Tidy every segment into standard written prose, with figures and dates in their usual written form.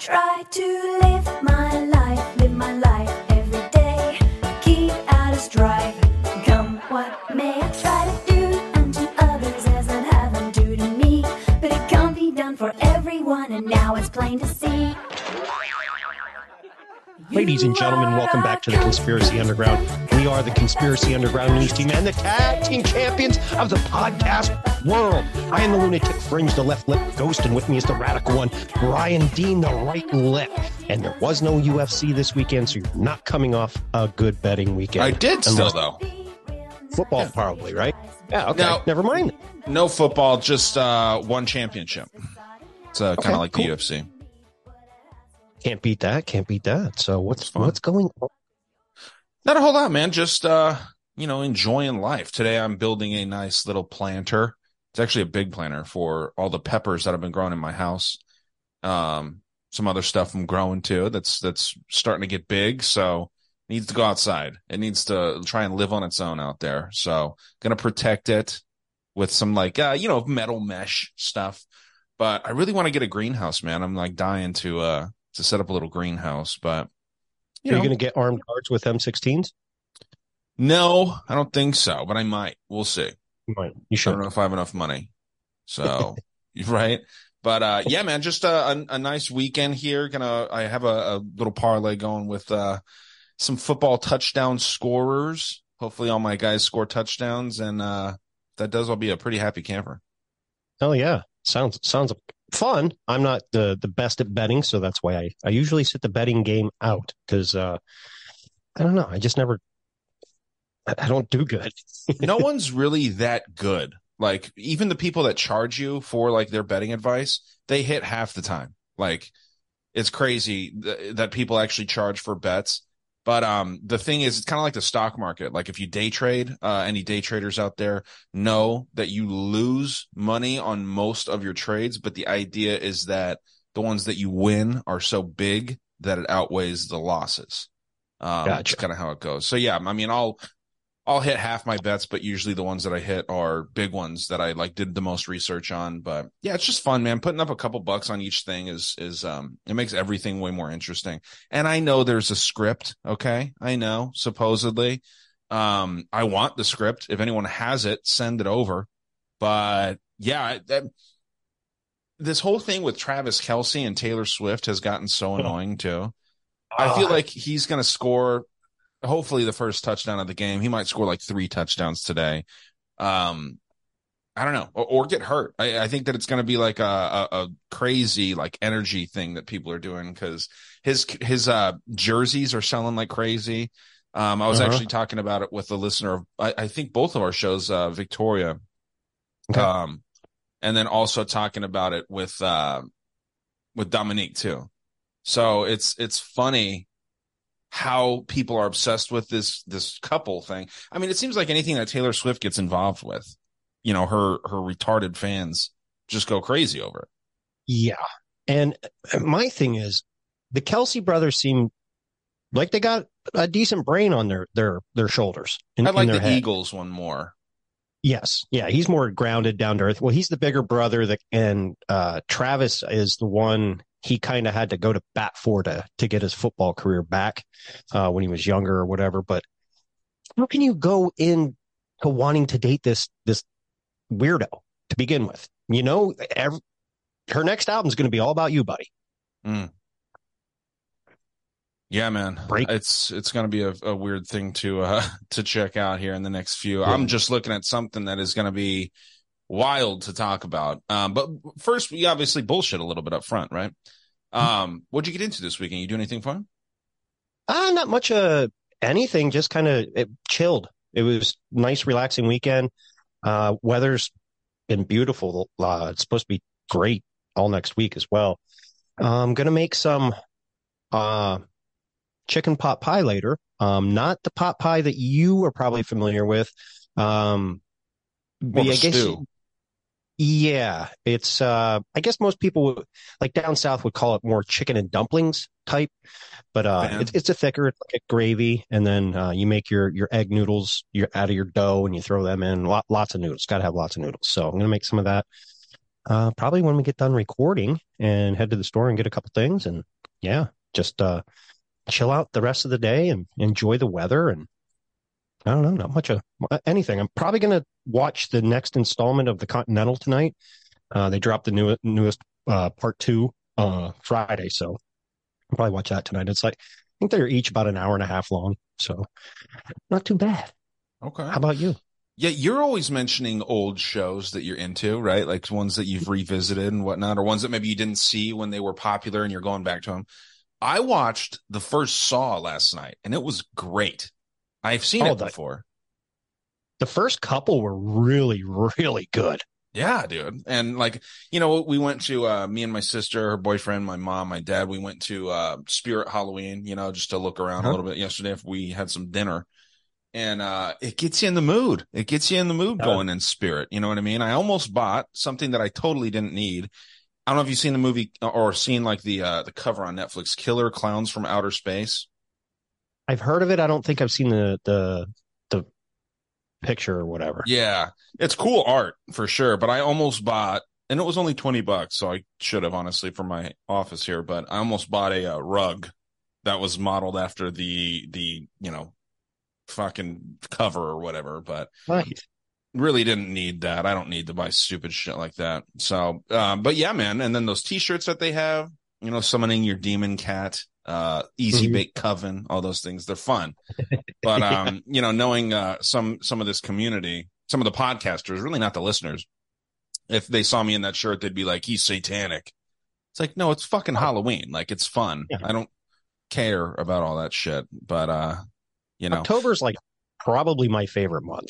try to live my life every day. Keep out of strife, come what may. I try to do unto others as I'd have them do to me. But it can't be done for everyone, and now it's plain to see. Ladies and gentlemen, welcome back to the Conspiracy Underground. We are the Conspiracy Underground News Team and the tag team champions of the podcast world. I am the lunatic fringe, the left lip ghost, and with me is the radical one, Brian Dean, the right lip. And there was no UFC this weekend, so you're not coming off a good betting weekend. I did still, though. Football, probably, right? Yeah, okay. Now, never mind. No football, just one championship. It's kind of like cool. The UFC. Can't beat that. So what's going on? Not a whole lot, man. Just, enjoying life. Today I'm building a nice little planter. It's actually a big planter for all the peppers that have been growing in my house. Some other stuff I'm growing too. That's starting to get big. So it needs to go outside. It needs to try and live on its own out there. So going to protect it with some metal mesh stuff. But I really want to get a greenhouse, man. I'm like dying to set up a little greenhouse, but are you going to get armed guards with M16s? No, I don't think so, but I might. We'll see. You might. You should. I don't know if I have enough money. So, right. But, yeah, man, just a nice weekend here. I have a little parlay going with some football touchdown scorers. Hopefully all my guys score touchdowns, and if that does, I'll be a pretty happy camper. Oh, yeah. Sounds fun. I'm not the best at betting, so that's why I usually sit the betting game out because I don't know. I just never. I don't do good. No one's really that good. Like even the people that charge you for like their betting advice, they hit half the time. Like it's crazy that people actually charge for bets. But the thing is, it's kind of like the stock market. Like if you day trade, any day traders out there know that you lose money on most of your trades. But the idea is that the ones that you win are so big that it outweighs the losses. Gotcha. That's kind of how it goes. So, yeah, I mean, I'll hit half my bets, but usually the ones that I hit are big ones that I like did the most research on. But yeah, it's just fun, man. Putting up a couple bucks on each thing is it makes everything way more interesting. And I know there's a script. Okay. I know supposedly, I want the script. If anyone has it, send it over. But yeah, this whole thing with Travis Kelce and Taylor Swift has gotten so annoying too. I feel like he's going to score hopefully the first touchdown of the game. He might score like 3 touchdowns today. I don't know, or get hurt. I think that it's going to be like a crazy like energy thing that people are doing because his jerseys are selling like crazy. I was actually talking about it with a listener of, I think both of our shows, Victoria. Okay. And then also talking about it with Dominique too. So it's funny how people are obsessed with this couple thing. I mean, it seems like anything that Taylor Swift gets involved with, her retarded fans just go crazy over it. Yeah. And my thing is the Kelce brothers seem like they got a decent brain on their shoulders. I like the head. Eagles one more. Yes. Yeah. He's more grounded, down to earth. Well, he's the bigger brother and Travis is the one he kind of had to go to bat for to get his football career back when he was younger or whatever. But how can you go in to wanting to date this weirdo to begin with? Her next album is going to be all about you, buddy. Mm. Yeah, man. It's going to be a weird thing to check out here in the next few. Yeah. I'm just looking at something that is going to be wild to talk about. But first, we obviously bullshit a little bit up front, right? What'd you get into this weekend? You do anything fun? Not much anything, just kind of chilled. It was nice, relaxing weekend. Weather's been beautiful. It's supposed to be great all next week as well. I'm going to make some chicken pot pie later. Not the pot pie that you are probably familiar with. Stew. Yeah, it's I guess most people like down south would call it more chicken and dumplings type, but it's a thicker, it's like a gravy, and then you make your egg noodles out of your dough and you throw them in. Lots of noodles, got to have lots of noodles. So I'm gonna make some of that probably when we get done recording and head to the store and get a couple things and yeah, just chill out the rest of the day and enjoy the weather. And I don't know, not much of anything. I'm probably going to watch the next installment of the Continental tonight. They dropped the newest part two Friday, so I'll probably watch that tonight. It's like I think they're each about an hour and a half long, so not too bad. Okay. How about you? Yeah, you're always mentioning old shows that you're into, right? Like ones that you've revisited and whatnot, or ones that maybe you didn't see when they were popular and you're going back to them. I watched the first Saw last night, and it was great. I've seen it before. The first couple were really, really good. Yeah, dude. And like, you know, we went to me and my sister, her boyfriend, my mom, my dad, we went to Spirit Halloween, you know, just to look around a little bit yesterday after we had some dinner. And it gets you in the mood. It gets you in the mood going in Spirit. You know what I mean? I almost bought something that I totally didn't need. I don't know if you've seen the movie or seen like the cover on Netflix, Killer Clowns from Outer Space. I've heard of it. I don't think I've seen the picture or whatever. Yeah, it's cool art for sure. But I almost bought, and it was only $20, so I should have honestly for my office here. But I almost bought a rug that was modeled after the you know, fucking cover or whatever. But Nice. Really didn't need that. I don't need to buy stupid shit like that. So, but yeah, man. And then those t-shirts that they have, you know, summoning your demon cat, easy bake coven, all those things, they're fun. But, you know, knowing, some of this community, some of the podcasters, really not the listeners, if they saw me in that shirt, they'd be like, he's satanic. It's like, no, it's fucking Halloween. Like, it's fun. Yeah. I don't care about all that shit, but, you know, October's like probably my favorite month.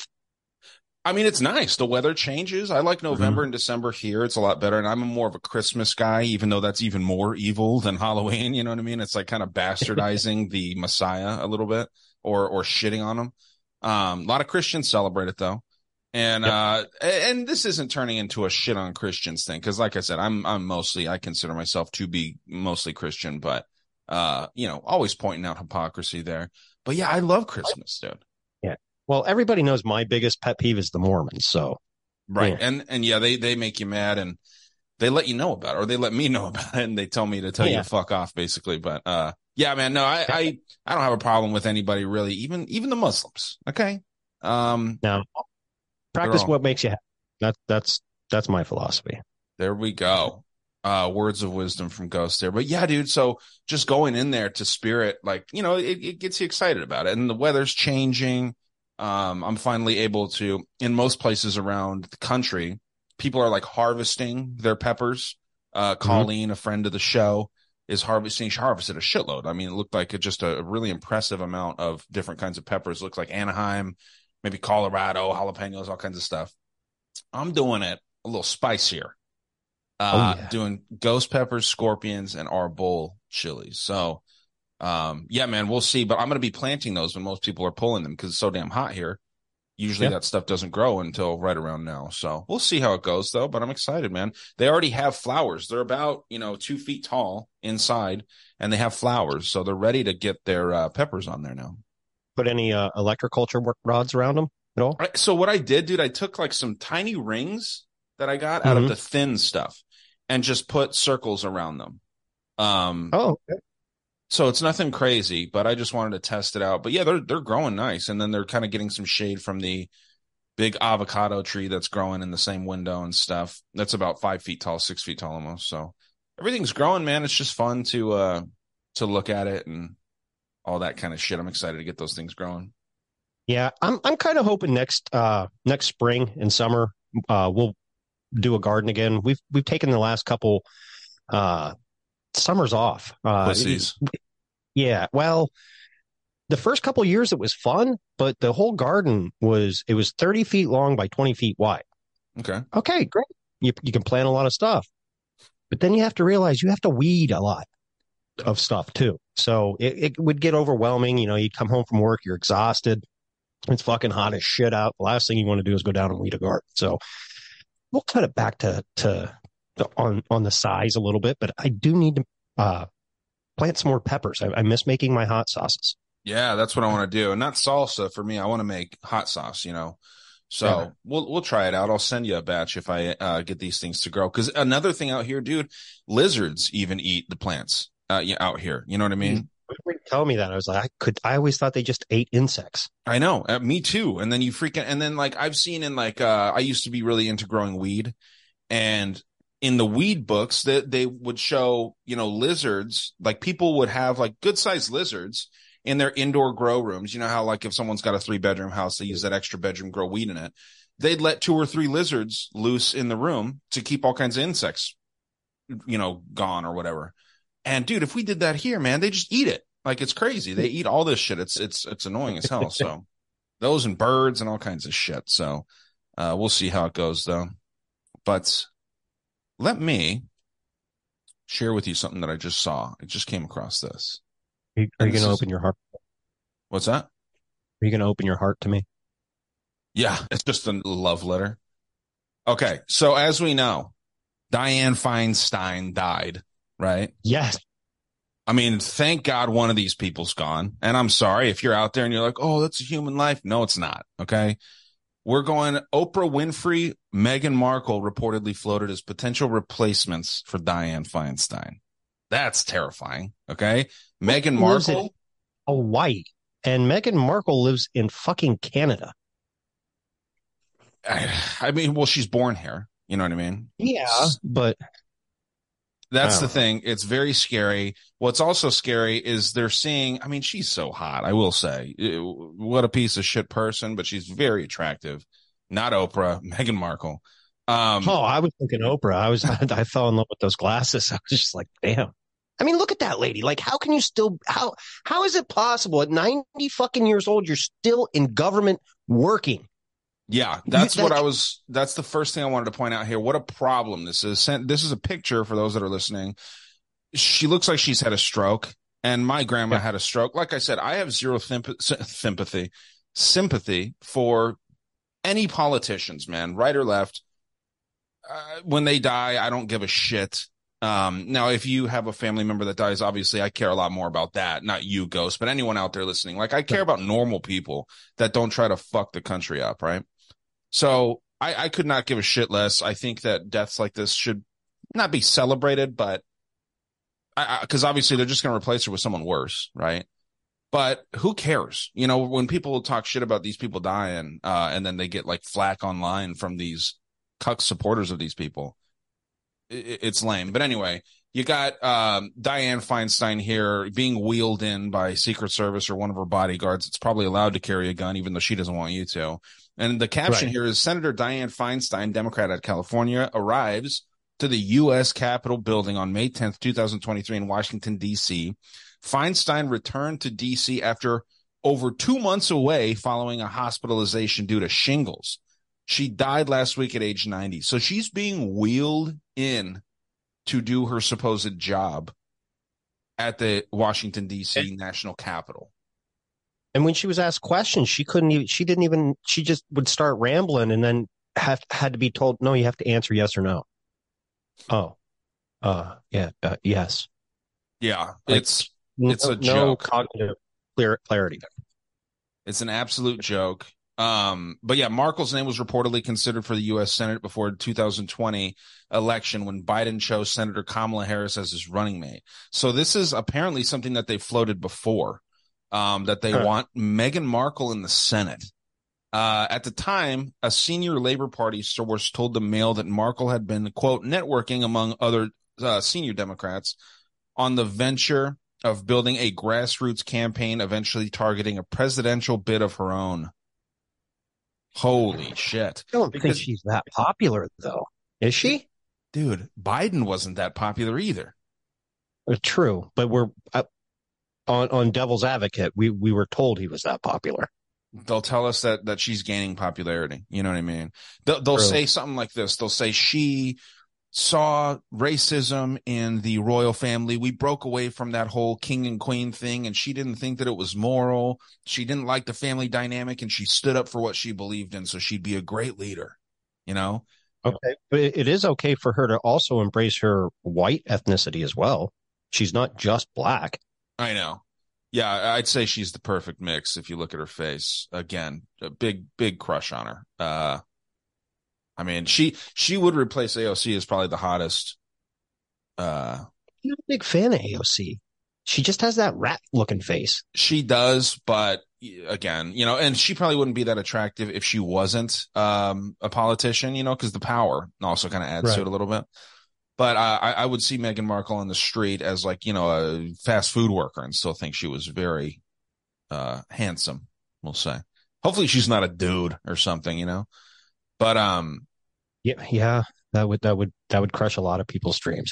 I mean, it's nice. The weather changes. I like November and December here. It's a lot better. And I'm more of a Christmas guy, even though that's even more evil than Halloween. You know what I mean? It's like kind of bastardizing the Messiah a little bit or shitting on him. A lot of Christians celebrate it though. And, and this isn't turning into a shit on Christians thing. Cause like I said, I consider myself to be mostly Christian, but, you know, always pointing out hypocrisy there. But yeah, I love Christmas, dude. Yeah. Well, everybody knows my biggest pet peeve is the Mormons. So, right. Yeah. And yeah, they make you mad and they let you know about it, or they let me know about it, and they tell me to tell you to fuck off, basically. But yeah, man, no, I don't have a problem with anybody really, even the Muslims. Okay. Now practice what makes you happy. That's my philosophy. There we go. Words of wisdom from Ghost there. But yeah, dude, so just going in there to Spirit, like, you know, it gets you excited about it. And the weather's changing. I'm finally able to, in most places around the country, people are like harvesting their peppers. Colleen, a friend of the show, is harvesting. She harvested a shitload. I mean, it looked like just a really impressive amount of different kinds of peppers. It looks like Anaheim, maybe Colorado, jalapenos, all kinds of stuff. I'm doing it a little spicier. Doing ghost peppers, scorpions, and arbol chilies. So, yeah, man, we'll see. But I'm going to be planting those when most people are pulling them because it's so damn hot here. Usually that stuff doesn't grow until right around now. So we'll see how it goes, though. But I'm excited, man. They already have flowers. They're about, 2 feet tall inside, and they have flowers. So they're ready to get their peppers on there now. Put any electroculture work rods around them at all? So what I did, dude, I took like some tiny rings that I got out of the thin stuff and just put circles around them. Okay. So it's nothing crazy, but I just wanted to test it out. But yeah, they're growing nice. And then they're kind of getting some shade from the big avocado tree that's growing in the same window and stuff. That's about 5 feet tall, 6 feet tall almost. So everything's growing, man. It's just fun to look at it and all that kind of shit. I'm excited to get those things growing. Yeah, I'm kind of hoping next spring and summer we'll do a garden again. We've taken the last couple summers off. Yeah, well, the first couple years it was fun, but the whole garden was 30 feet long by 20 feet wide. Okay, great. You can plant a lot of stuff, but then you have to realize you have to weed a lot of stuff too. So it would get overwhelming. You'd come home from work, you're exhausted. It's fucking hot as shit out. The last thing you want to do is go down and weed a garden. So we'll cut it back to on the size a little bit, but I do need to plant some more peppers. I miss making my hot sauces. Yeah, that's what I want to do. And not salsa for me. I want to make hot sauce, So we'll try it out. I'll send you a batch if I get these things to grow. Because another thing out here, dude, lizards even eat the plants. out here. You know what I mean? When you tell me that, I was like, I always thought they just ate insects. I know, me too. And then and then like I've seen in like I used to be really into growing weed, and in the weed books that they would show, lizards, like people would have like good sized lizards in their indoor grow rooms. You know how like if someone's got a 3-bedroom house, they use that extra bedroom, grow weed in it. They'd let 2 or 3 lizards loose in the room to keep all kinds of insects, gone or whatever. And dude, if we did that here, man, they just eat it. Like it's crazy. They eat all this shit. It's annoying as hell. So those and birds and all kinds of shit. So we'll see how it goes though. But let me share with you something that I just saw. I just came across this. Are you going to open your heart? What's that? Are you going to open your heart to me? Yeah, it's just a love letter. Okay, so as we know, Dianne Feinstein died, right? Yes. I mean, thank God one of these people's gone. And I'm sorry if you're out there and you're like, oh, that's a human life. No, it's not. Okay. We're going Oprah Winfrey, Meghan Markle reportedly floated as potential replacements for Dianne Feinstein. That's terrifying. Okay. Meghan Markle. Hawaii. And Meghan Markle lives in fucking Canada. I mean, well, she's born here. You know what I mean? Yeah, but that's the thing. It's very scary. What's also scary is they're seeing, I mean, she's so hot. I will say what a piece of shit person, but she's very attractive. Not Oprah, Meghan Markle. I was thinking Oprah. I fell in love with those glasses. I was just like, damn. I mean, look at that lady. Like, how can you still, how is it possible at 90 fucking years old, you're still in government working? Yeah, that's the first thing I wanted to point out here. What a problem this is. This is a picture for those that are listening. She looks like she's had a stroke, and my grandma had a stroke. Like I said, I have zero sympathy for any politicians, man, right or left. When they die, I don't give a shit. Now, if you have a family member that dies, obviously I care a lot more about that. Not you, Ghost, but anyone out there listening. Like, I care about normal people that don't try to fuck the country up, right? So I could not give a shit less. I think that deaths like this should not be celebrated, but because obviously they're just going to replace her with someone worse, right? But who cares? When people talk shit about these people dying, and then they get like flack online from these cuck supporters of these people, it's lame. But anyway, you got Dianne Feinstein here being wheeled in by Secret Service or one of her bodyguards. It's probably allowed to carry a gun, even though she doesn't want you to. And the caption here is Senator Dianne Feinstein, Democrat out of California, arrives to the U.S. Capitol building on May 10th, 2023 in Washington, D.C. Feinstein returned to D.C. after over 2 months away following a hospitalization due to shingles. She died last week at age 90. So she's being wheeled in to do her supposed job at the Washington, D.C. National Capitol. And when she was asked questions, she just would start rambling and then had to be told, no, you have to answer yes or no. Yes. Yeah, it's a joke. No cognitive clarity. It's an absolute joke. But yeah, Markle's name was reportedly considered for the U.S. Senate before the 2020 election when Biden chose Senator Kamala Harris as his running mate. So this is apparently something that they floated before, that they want Meghan Markle in the Senate. At the time, a senior Labor Party source told the Mail that Markle had been, quote, networking among other senior Democrats on the venture of building a grassroots campaign, eventually targeting a presidential bid of her own. Holy shit. I don't think she's that popular, though. Is she? Dude, Biden wasn't that popular either. True, but we're on Devil's Advocate. We were told he was that popular. They'll tell us that she's gaining popularity. You know what I mean? They'll say something like this. They'll say she saw racism in the royal family. We broke away from that whole king and queen thing, and she didn't think that it was moral. She didn't like the family dynamic, and she stood up for what she believed in, so she'd be a great leader, Okay, but it is okay for her to also embrace her white ethnicity as well. She's not just black. I know. Yeah, I'd say she's the perfect mix if you look at her face. Again, a big crush on her. I mean, she would replace AOC as probably the hottest I'm not a big fan of AOC. She just has that rat looking face. She does, but again, and she probably wouldn't be that attractive if she wasn't a politician, because the power also kind of adds to it a little bit. But I would see Meghan Markle on the street as like, a fast food worker and still think she was very handsome, we'll say. Hopefully she's not a dude or something, But yeah, that would crush a lot of people's dreams.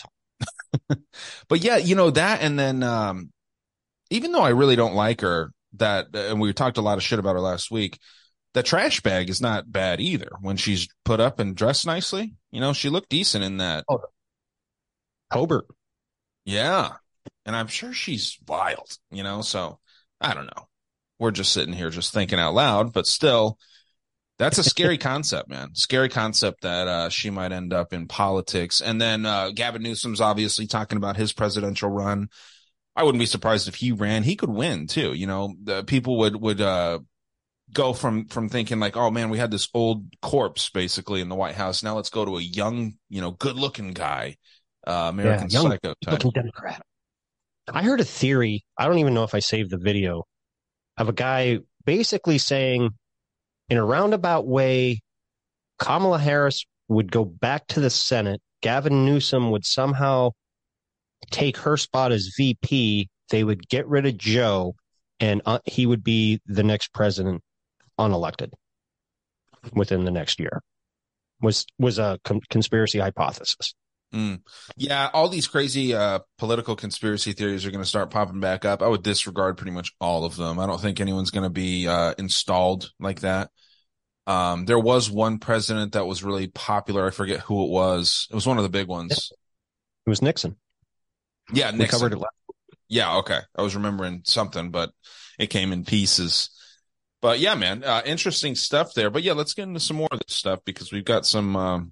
But yeah, that, and then even though I really don't like her, and we talked a lot of shit about her last week, the trash bag is not bad either. When she's put up and dressed nicely, she looked decent in that. Oh, Hobart. Yeah, and I'm sure she's wild, so I don't know. We're just sitting here just thinking out loud, but still, that's a scary concept, man. Scary concept that she might end up in politics. And then Gavin Newsom's obviously talking about his presidential run. I wouldn't be surprised if he ran. He could win too. The people would go from thinking like, oh man, we had this old corpse basically in the White House. Now let's go to a young, good looking guy, American Psycho type. Looking Democrat. I heard a theory. I don't even know if I saved the video of a guy basically saying, in a roundabout way, Kamala Harris would go back to the Senate. Gavin Newsom would somehow take her spot as VP. They would get rid of Joe, and he would be the next president unelected within the next year. Was a conspiracy hypothesis. Yeah, all these crazy political conspiracy theories are going to start popping back up. I would disregard pretty much all of them. I don't think anyone's going to be installed like that. There was one president that was really popular. I forget who it was. It was one of the big ones. It was Nixon. Yeah, Nixon. We covered it last week. Yeah, okay. I was remembering something, but it came in pieces. But yeah, man, interesting stuff there. But yeah, let's get into some more of this stuff because we've got some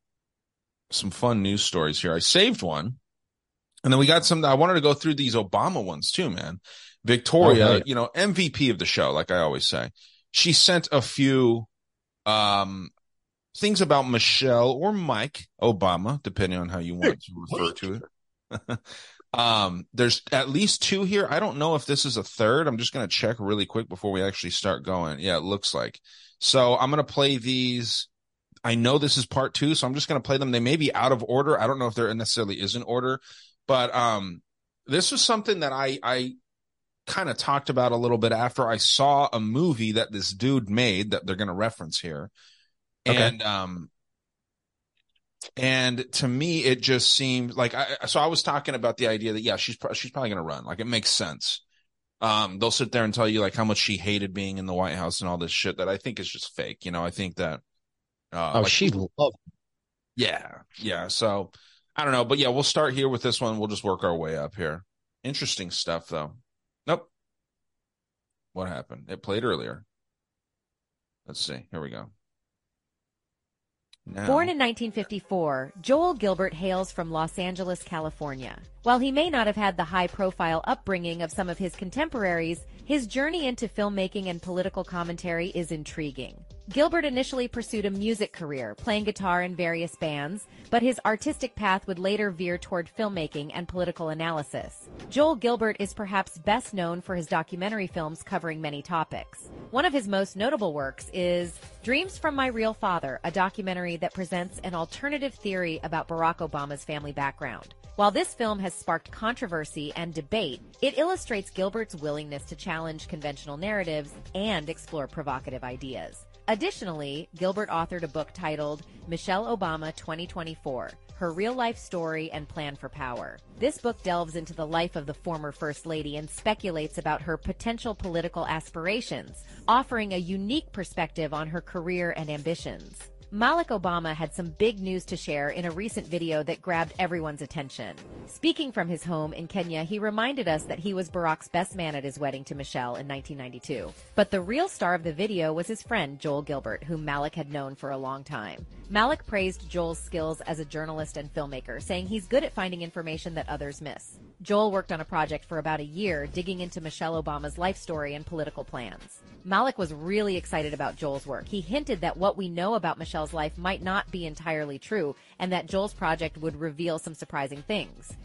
fun news stories here. I saved one, and then we got some. I wanted to go through these Obama ones too, man. Victoria, MVP of the show, like I always say. She sent a few things about Michelle or Mike Obama, depending on how you want to refer to it. There's at least two here. I don't know if this is a third. I'm just going to check really quick before we actually start going. Yeah, it looks like. So I'm going to play these. I know this is part 2, so I'm just going to play them. They may be out of order. I don't know if there necessarily is an order, but this was something that I kind of talked about a little bit after I saw a movie that this dude made that they're going to reference here. Okay. And to me, it just seemed like I was talking about the idea that, yeah, she's probably going to run. Like, it makes sense. They'll sit there and tell you like how much she hated being in the White House and all this shit that I think is just fake. I think that, she loved. Yeah. So I don't know, but yeah, we'll start here with this one. We'll just work our way up here. Interesting stuff though. Nope. What happened? It played earlier. Let's see. Here we go. Now. Born in 1954, Joel Gilbert hails from Los Angeles, California. While he may not have had the high-profile upbringing of some of his contemporaries, his journey into filmmaking and political commentary is intriguing. Gilbert initially pursued a music career, playing guitar in various bands, but his artistic path would later veer toward filmmaking and political analysis. Joel Gilbert is perhaps best known for his documentary films covering many topics. One of his most notable works is Dreams from My Real Father, a documentary that presents an alternative theory about Barack Obama's family background. While this film has sparked controversy and debate, it illustrates Gilbert's willingness to challenge conventional narratives and explore provocative ideas. Additionally, Gilbert authored a book titled Michelle Obama 2024, Her Real-Life Story and Plan for Power. This book delves into the life of the former First Lady and speculates about her potential political aspirations, offering a unique perspective on her career and ambitions. Malik Obama had some big news to share in a recent video that grabbed everyone's attention. Speaking from his home in Kenya, he reminded us that he was Barack's best man at his wedding to Michelle in 1992. But the real star of the video was his friend Joel Gilbert, whom Malik had known for a long time. Malik praised Joel's skills as a journalist and filmmaker, saying he's good at finding information that others miss. Joel worked on a project for about a year, digging into Michelle Obama's life story and political plans. Malik was really excited about Joel's work. He hinted that what we know about Michelle's life might not be entirely true, and that Joel's project would reveal some surprising things.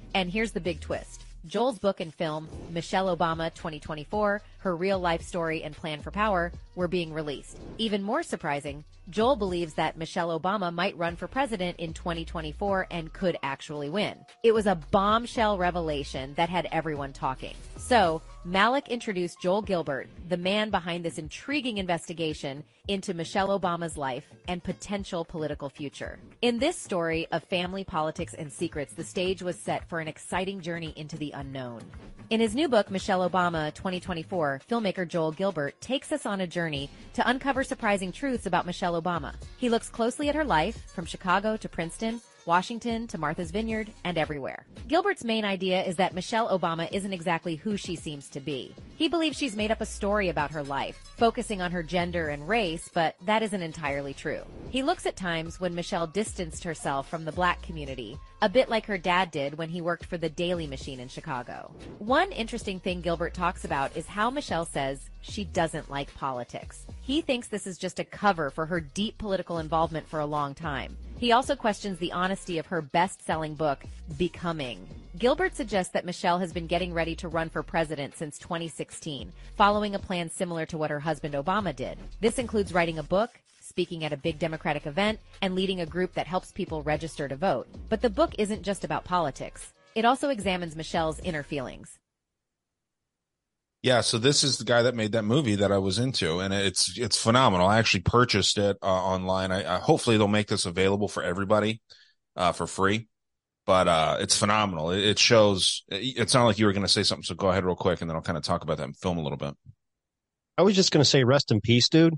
And here's the big twist. Joel's book and film, Michelle Obama 2024, Her Real Life Story and Plan for Power, were being released. Even more surprising, Joel believes that Michelle Obama might run for president in 2024 and could actually win. It was a bombshell revelation that had everyone talking. So, Malik introduced Joel Gilbert, the man behind this intriguing investigation into Michelle Obama's life and potential political future. In this story of family, politics, and secrets, the stage was set for an exciting journey into the unknown. In his new book, Michelle Obama 2024, filmmaker Joel Gilbert takes us on a journey to uncover surprising truths about Michelle Obama. He looks closely at her life, from Chicago to Princeton, Washington to Martha's Vineyard, and everywhere. Gilbert's main idea is that Michelle Obama isn't exactly who she seems to be. He believes she's made up a story about her life, focusing on her gender and race, but that isn't entirely true. He looks at times when Michelle distanced herself from the black community, a bit like her dad did when he worked for the Daily Machine in Chicago. One interesting thing Gilbert talks about is how Michelle says she doesn't like politics. He thinks this is just a cover for her deep political involvement for a long time. He also questions the honesty of her best-selling book, Becoming. Gilbert suggests that Michelle has been getting ready to run for president since 2016, following a plan similar to what her husband Obama did. This includes writing a book, speaking at a big Democratic event, and leading a group that helps people register to vote. But the book isn't just about politics. It also examines Michelle's inner feelings. Yeah, so this is the guy that made that movie that I was into, and it's phenomenal. I actually purchased it online. I hopefully they'll make this available for everybody for free, but it's phenomenal. It shows. It sounded like you were going to say something, so go ahead real quick, and then I'll kind of talk about that film a little bit. I was just going to say, rest in peace, dude.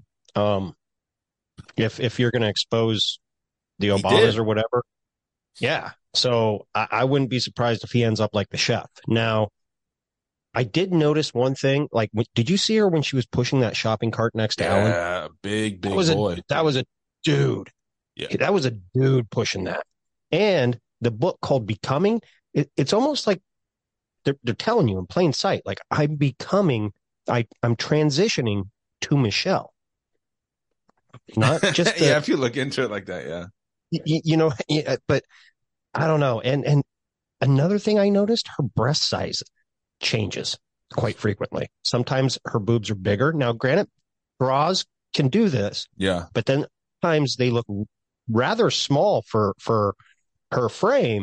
If you're going to expose the Obamas or whatever, yeah. So I wouldn't be surprised if he ends up like the chef. Now, I did notice one thing. Like, did you see her when she was pushing that shopping cart next to Ellen? Yeah, big boy. That was a dude. Yeah. That was a dude pushing that. And the book called Becoming, it's almost like they're telling you in plain sight, like, I'm transitioning to Michelle. Not just yeah, if you look into it like that, yeah. But I don't know. And another thing I noticed, her breast size changes quite frequently. Sometimes her boobs are bigger. Now, granted, bras can do this. Yeah. But then sometimes they look rather small for her frame.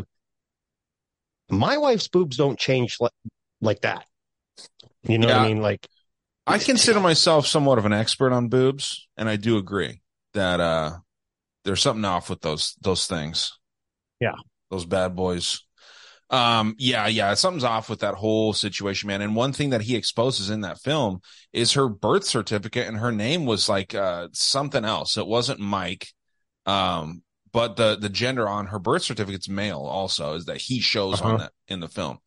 My wife's boobs don't change like that. You know what I mean? Like, I consider myself somewhat of an expert on boobs, and I do agree that there's something off with those things. Yeah. Those bad boys. Yeah, something's off with that whole situation, man. And one thing that he exposes in that film is her birth certificate, and her name was like something else. It wasn't Mike. But the gender on her birth certificate's male also, is that he shows on that in the film.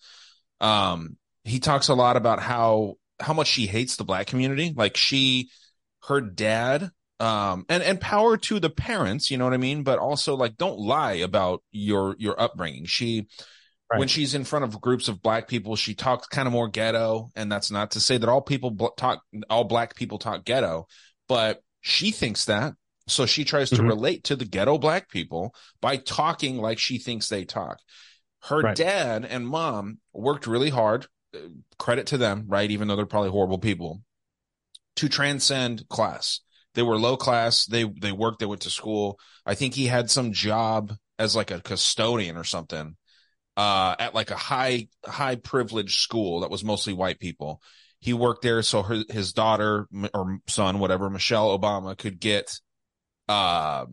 He talks a lot about how much she hates the black community. Like, her dad, and power to the parents, you know what I mean? But also, like, don't lie about your upbringing. When she's in front of groups of black people, she talks kind of more ghetto, and that's not to say that all black people talk ghetto, but she thinks that. So she tries to relate to the ghetto black people by talking like she thinks they talk. Her dad and mom worked really hard, credit to them, right? Even though they're probably horrible people, to transcend class. They were low class. They worked, they went to school. I think he had some job as like a custodian or something. At like a high privileged school that was mostly white people. He worked there so his daughter or son, whatever, Michelle Obama, could get, and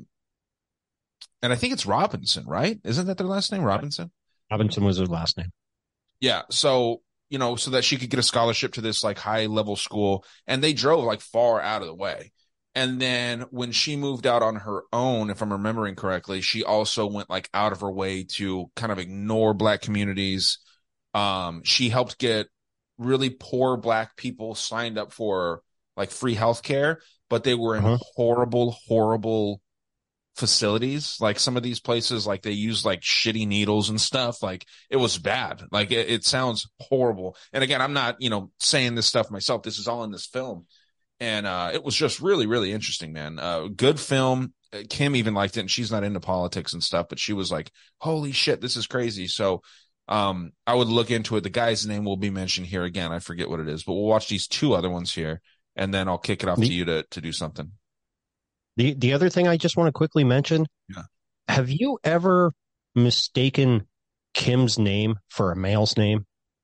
I think it's Robinson, right? Isn't that their last name? Robinson? Robinson was her last name. Yeah. So, so that she could get a scholarship to this like high level school, and they drove like far out of the way. And then when she moved out on her own, if I'm remembering correctly, she also went like out of her way to kind of ignore black communities. She helped get really poor black people signed up for like free healthcare, but they were in horrible facilities. Like some of these places, like they use like shitty needles and stuff. Like it was bad. Like it sounds horrible. And again, I'm not, saying this stuff myself. This is all in this film. And it was just really, really interesting, man. Good film. Kim even liked it, and she's not into politics and stuff, but she was like, holy shit, this is crazy. So I would look into it. The guy's name will be mentioned here again. I forget what it is, but we'll watch these 2 other ones here, and then I'll kick it off to you to do something. The other thing I just want to quickly mention, have you ever mistaken Kim's name for a male's name?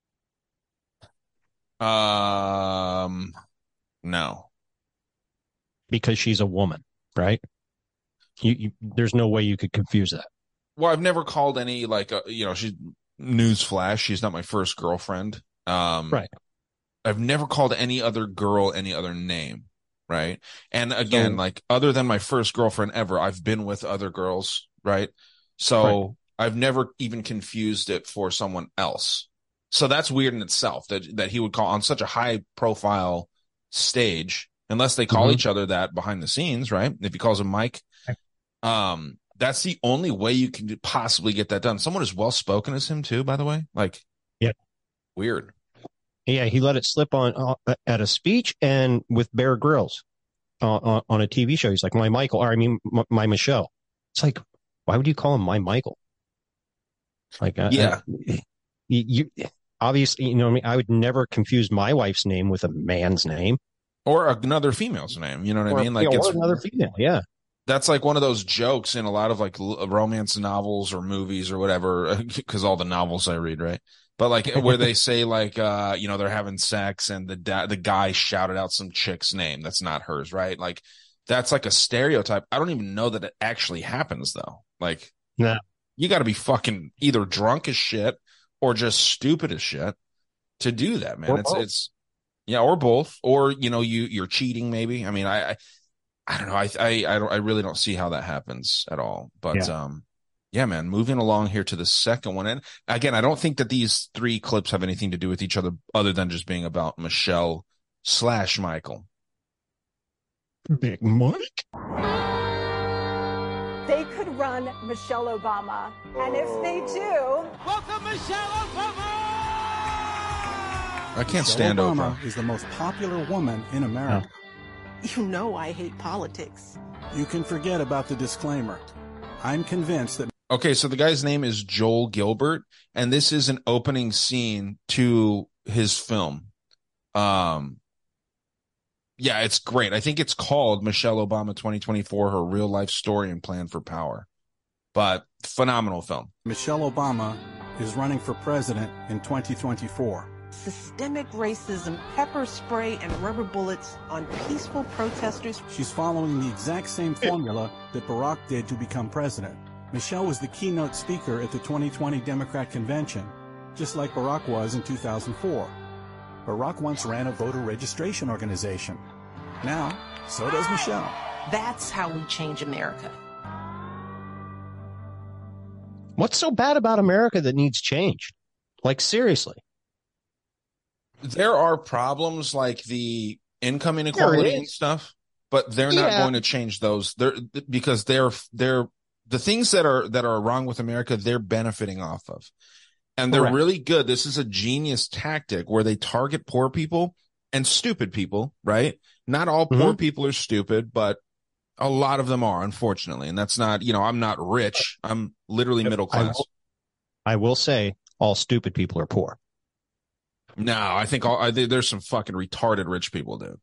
No. Because she's a woman, right? There's no way you could confuse that. Well, I've never called any, like, she's newsflash. She's not my first girlfriend. Right. I've never called any other girl any other name. Right. And again, like, other than my first girlfriend ever, I've been with other girls. Right. So I've never even confused it for someone else. So that's weird in itself that he would call on such a high profile stage, unless they call each other that behind the scenes. Right. If he calls him Mike, that's the only way you can possibly get that done. Someone as well spoken as him too, by the way. Like, weird. Yeah, he let it slip on at a speech and with Bear Grylls on a TV show. He's like, my Michelle. It's like, why would you call him my Michael? Like, you obviously, you know what I mean? I would never confuse my wife's name with a man's name. Or another female's name. You know what I mean? Like, or another female, yeah. That's like one of those jokes in a lot of like romance novels or movies or whatever, because all the novels I read, right? But like where they say like, they're having sex and the guy shouted out some chick's name that's not hers, right? Like, that's like a stereotype. I don't even know that it actually happens though. Like, you got to be fucking either drunk as shit or just stupid as shit to do that, man. It's or both, or you're cheating maybe. I mean, I don't know. I really don't see how that happens at all. But yeah, man, moving along here to the second one. And again, I don't think that these 3 clips have anything to do with each other than just being about Michelle/Michael. Big Mike? They could run Michelle Obama. And if they do... Welcome, Michelle Obama! I can't stand Obama Oprah. Is the most popular woman in America. You know I hate politics. You can forget about the disclaimer. I'm convinced that... Okay, so the guy's name is Joel Gilbert, and this is an opening scene to his film. Yeah, it's great. I think it's called Michelle Obama 2024, Her Real Life Story and Plan for Power. But phenomenal film. Michelle Obama is running for president in 2024. Systemic racism, pepper spray, and rubber bullets on peaceful protesters. She's following the exact same formula that Barack did to become president. Michelle was the keynote speaker at the 2020 Democrat convention, just like Barack was in 2004. Barack once ran a voter registration organization. Now, so does Michelle. That's how we change America. What's so bad about America that needs change? Like, seriously. There are problems like the income inequality and stuff, but they're not going to change those. Because they're the things that are wrong with America, they're benefiting off of. And they're really good. This is a genius tactic where they target poor people and stupid people, right? Not all poor people are stupid, but a lot of them are, unfortunately. And that's not, I'm not rich. I'm literally middle class. I will say all stupid people are poor. No, I think there's some fucking retarded rich people, dude.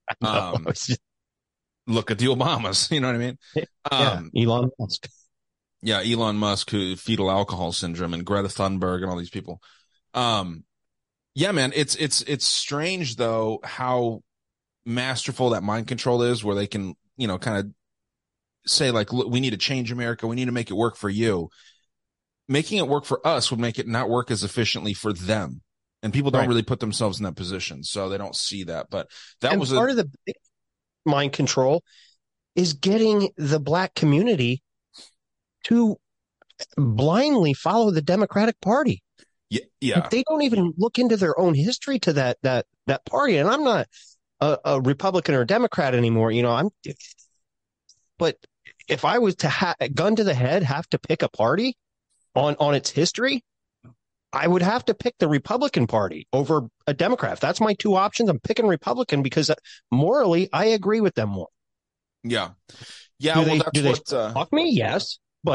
Look at the Obamas. You know what I mean? Elon Musk. Yeah, Elon Musk, who fetal alcohol syndrome, and Greta Thunberg, and all these people. Yeah, man, it's strange though how masterful that mind control is, where they can, kind of say like, look, we need to change America, we need to make it work for you. Making it work for us would make it not work as efficiently for them, and people don't really put themselves in that position, so they don't see that. But that was part of the mind control is getting the black community to blindly follow the Democratic Party. Yeah. They don't even look into their own history to that party. And I'm not a Republican or a Democrat anymore. But if I was to gun to the head, have to pick a party on its history, I would have to pick the Republican Party over a Democrat. If that's my 2 options, I'm picking Republican because morally I agree with them more. Yeah. Do they fuck me? Yes. But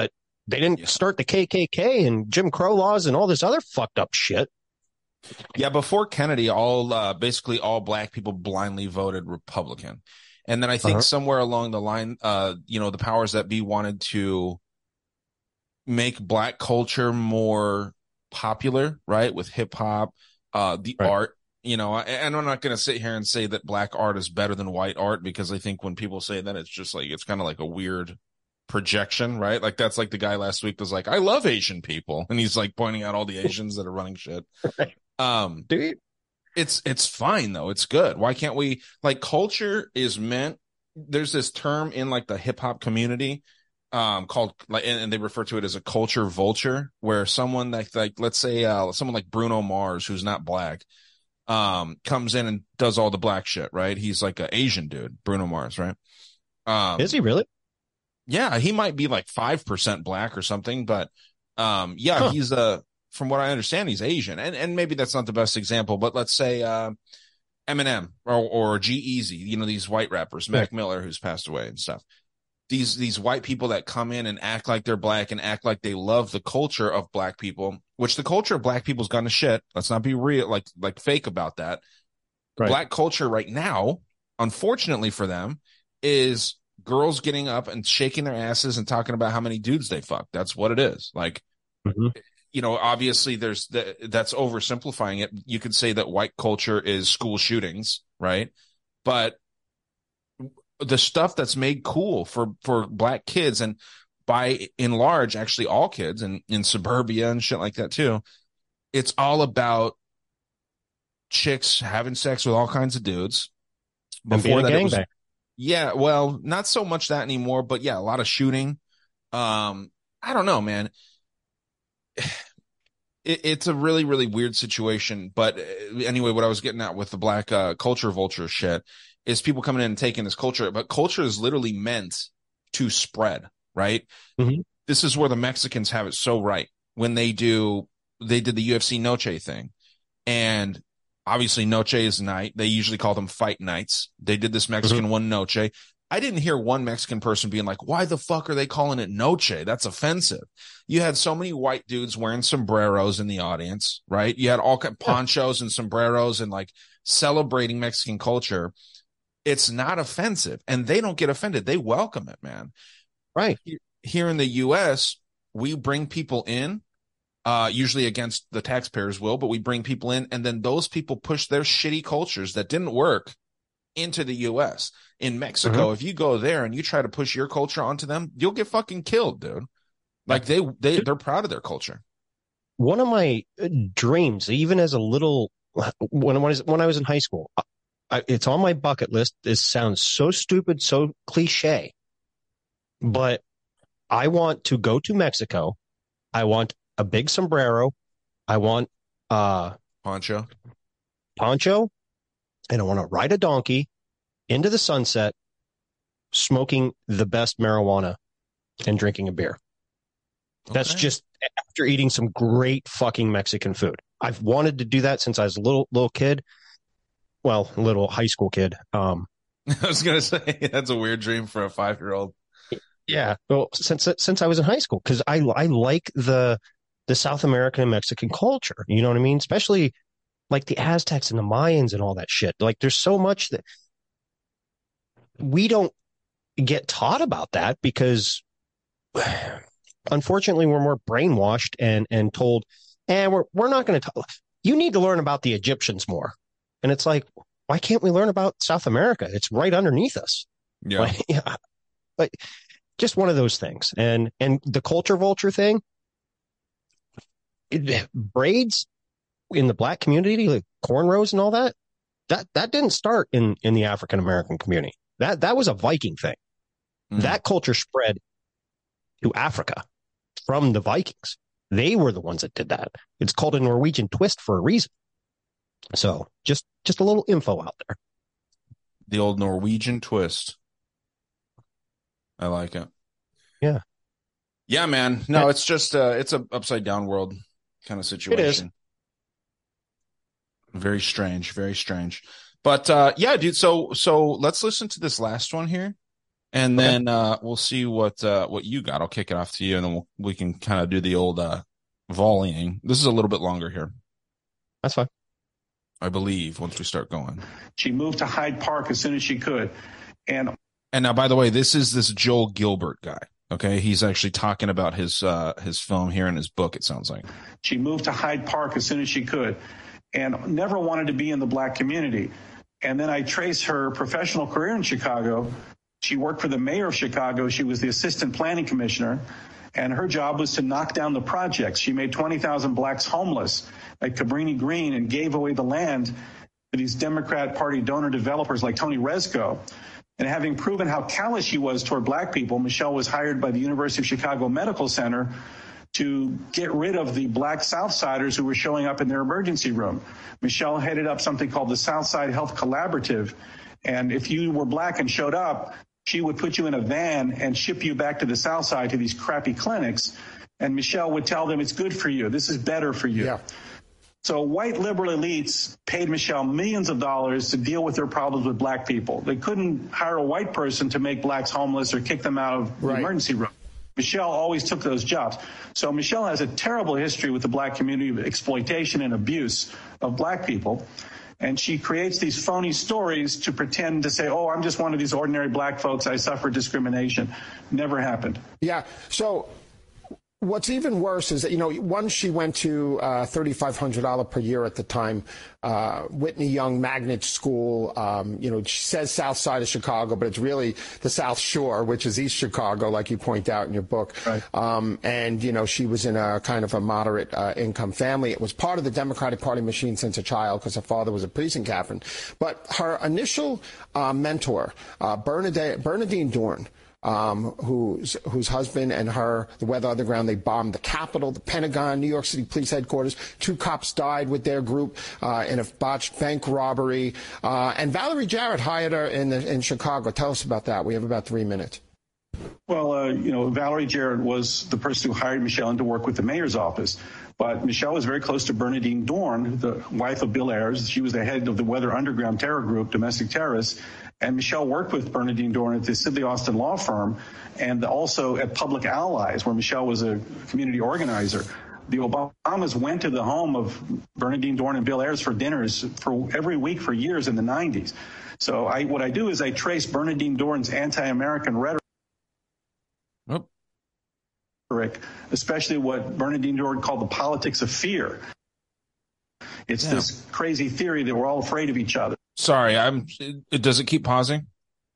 They didn't start the KKK and Jim Crow laws and all this other fucked up shit. Yeah, before Kennedy, basically all black people blindly voted Republican. And then I think somewhere along the line, the powers that be wanted to make black culture more popular, right? With hip hop, the art, and I'm not going to sit here and say that black art is better than white art, because I think when people say that, it's just like, it's kind of like a weird projection, right? Like that's like the guy last week was like, I love Asian people. And he's like pointing out all the Asians that are running shit. Dude. It's fine though. It's good. Why can't we, like, culture is meant, there's this term in like the hip hop community, called, like, and they refer to it as a culture vulture, where someone like let's say, someone like Bruno Mars, who's not black, comes in and does all the black shit, right? He's like an Asian dude, Bruno Mars, right? Is he really? Yeah, he might be like 5% black or something, but he's from what I understand, he's Asian. And maybe that's not the best example, but let's say Eminem or G-Eazy, these white rappers, Mac Miller, who's passed away and stuff. These white people that come in and act like they're black and act like they love the culture of black people, which the culture of black people's gone to shit. Let's not be real, like fake about that. Right. Black culture right now, unfortunately for them, is girls getting up and shaking their asses and talking about how many dudes they fuck. That's what it is. Like, obviously that's oversimplifying it. You could say that white culture is school shootings, right? But the stuff that's made cool for black kids, and by and large, actually all kids and in suburbia and shit like that too, it's all about chicks having sex with all kinds of dudes. Before that, it was, yeah, well, not so much that anymore, but yeah, a lot of shooting. I don't know, man. It's a really, really weird situation. But anyway, what I was getting at with the black culture vulture shit is people coming in and taking this culture, but culture is literally meant to spread, right? Mm-hmm. This is where the Mexicans have it so right. When they did the UFC Noche thing, and obviously Noche is night. They usually call them fight nights. They did this Mexican one Noche. I didn't hear one Mexican person being like, why the fuck are they calling it Noche? That's offensive. You had so many white dudes wearing sombreros in the audience, right? You had all kinds of ponchos and sombreros and like celebrating Mexican culture. It's not offensive, and they don't get offended. They welcome it, man. Right. Here in the U.S., we bring people in, usually against the taxpayers' will, but we bring people in, and then those people push their shitty cultures that didn't work into the U.S. In Mexico, if you go there and you try to push your culture onto them, you'll get fucking killed, dude. Like they're proud of their culture. One of my dreams, even as a little, when I was in high school, it's on my bucket list. This sounds so stupid, so cliche, but I want to go to Mexico. I want a big sombrero. I want poncho, and I want to ride a donkey into the sunset, smoking the best marijuana and drinking a beer. Okay. That's just after eating some great fucking Mexican food. I've wanted to do that since I was a little kid. Well, a little high school kid. I was going to say, that's a weird dream for a 5-year-old. Yeah. Well, since I was in high school, because I like the South American and Mexican culture. You know what I mean? Especially like the Aztecs and the Mayans and all that shit. Like there's so much that we don't get taught about that, because unfortunately we're more brainwashed and told, we're not going to talk. You need to learn about the Egyptians more. And it's like, why can't we learn about South America? It's right underneath us. Yeah. But just one of those things. And the culture vulture thing, braids in the black community, like cornrows and all that didn't start in the African American community. That was a Viking thing. That culture spread to Africa from the Vikings. They were the ones that did that. It's called a Norwegian twist for a reason. So just a little info out there. The old Norwegian twist. I like it. Yeah. Yeah, man. No, it's just it's a upside down world kind of situation. It is. Very strange, very strange. But yeah, dude, so let's listen to this last one here. And then we'll see what you got. I'll kick it off to you, and then we can kind of do the old volleying. This is a little bit longer here. That's fine. I believe once we start going. She moved to Hyde Park as soon as she could. And now, by the way, this is this Joel Gilbert guy. Okay, he's actually talking about his film here in his book, it sounds like. She moved to Hyde Park as soon as she could and never wanted to be in the black community. And then I trace her professional career in Chicago. She worked for the mayor of Chicago. She was the assistant planning commissioner, and her job was to knock down the projects. She made 20,000 blacks homeless at Cabrini Green and gave away the land to these Democrat Party donor developers like Tony Rezko. And having proven how callous she was toward black people, Michelle was hired by the University of Chicago Medical Center to get rid of the black Southsiders who were showing up in their emergency room. Michelle headed up something called the Southside Health Collaborative. And if you were black and showed up, she would put you in a van and ship you back to the South Side to these crappy clinics. And Michelle would tell them, it's good for you. This is better for you. Yeah. So white liberal elites paid Michelle millions of dollars to deal with their problems with black people. They couldn't hire a white person to make blacks homeless or kick them out of the emergency room. Michelle always took those jobs. So Michelle has a terrible history with the black community of exploitation and abuse of black people. And she creates these phony stories to pretend to say, oh, I'm just one of these ordinary black folks. I suffer discrimination. Never happened. Yeah. So what's even worse is that, once she went to $3,500 per year at the time, Whitney Young Magnet School, she says South Side of Chicago, but it's really the South Shore, which is East Chicago, like you point out in your book. Right. And she was in a kind of a moderate income family. It was part of the Democratic Party machine since a child because her father was a precinct captain. But her initial mentor, Bernadine Dorn, whose husband and her, the Weather Underground, they bombed the Capitol, the Pentagon, New York City Police Headquarters. 2 cops died with their group in a botched bank robbery. And Valerie Jarrett hired her in Chicago. Tell us about that. We have about 3 minutes. Well, Valerie Jarrett was the person who hired Michelle in to work with the mayor's office. But Michelle was very close to Bernadine Dorn, the wife of Bill Ayers. She was the head of the Weather Underground terror group, domestic terrorists. And Michelle worked with Bernadine Dorn at the Sidley Austin law firm and also at Public Allies, where Michelle was a community organizer. The Obamas went to the home of Bernadine Dorn and Bill Ayers for dinners for every week for years in the 90s. So what I do is I trace Bernadine Dorn's anti-American rhetoric. Especially what Bernadine Dorn called the politics of fear. It's this crazy theory that we're all afraid of each other. Sorry, does it keep pausing?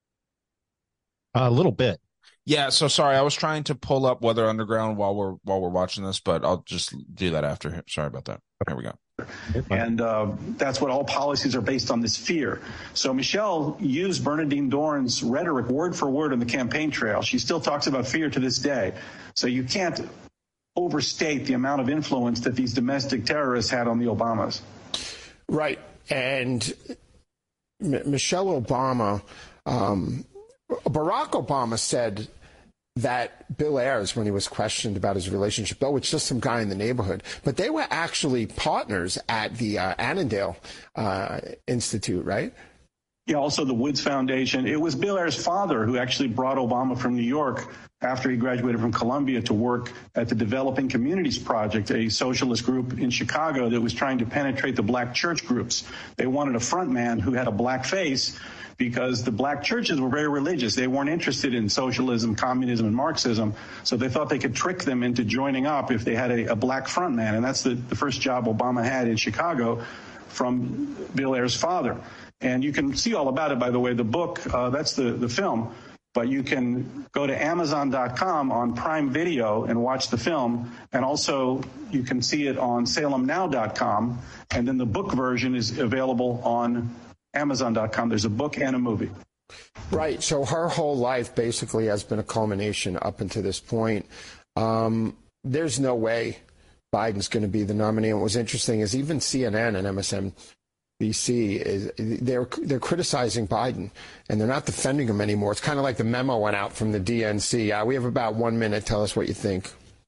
A little bit. Yeah, so sorry, I was trying to pull up Weather Underground while we're watching this, but I'll just do that after. Sorry about that. Here we go. And that's what all policies are based on, this fear. So Michelle used Bernadine Dorn's rhetoric word for word on the campaign trail. She still talks about fear to this day. So you can't overstate the amount of influence that these domestic terrorists had on the Obamas. Right. And Michelle Obama, Barack Obama said that Bill Ayers, when he was questioned about his relationship, it's just some guy in the neighborhood. But they were actually partners at the Annandale Institute, right? Yeah, also the Woods Foundation. It was Bill Ayers' father who actually brought Obama from New York after he graduated from Columbia to work at the Developing Communities Project, a socialist group in Chicago that was trying to penetrate the black church groups. They wanted a front man who had a black face because the black churches were very religious. They weren't interested in socialism, communism, and Marxism, so they thought they could trick them into joining up if they had a black front man. And that's the first job Obama had in Chicago from Bill Ayers' father. And you can see all about it, by the way. The book, that's the film. But you can go to Amazon.com on Prime Video and watch the film. And also you can see it on SalemNow.com. And then the book version is available on Amazon.com. There's a book and a movie. Right. So her whole life basically has been a culmination up until this point. There's no way Biden's going to be the nominee. And what was interesting is even CNN and MSNBC they're criticizing Biden and they're not defending him anymore. It's kind of like the memo went out from the DNC. We have about 1 minute. Tell us what you think.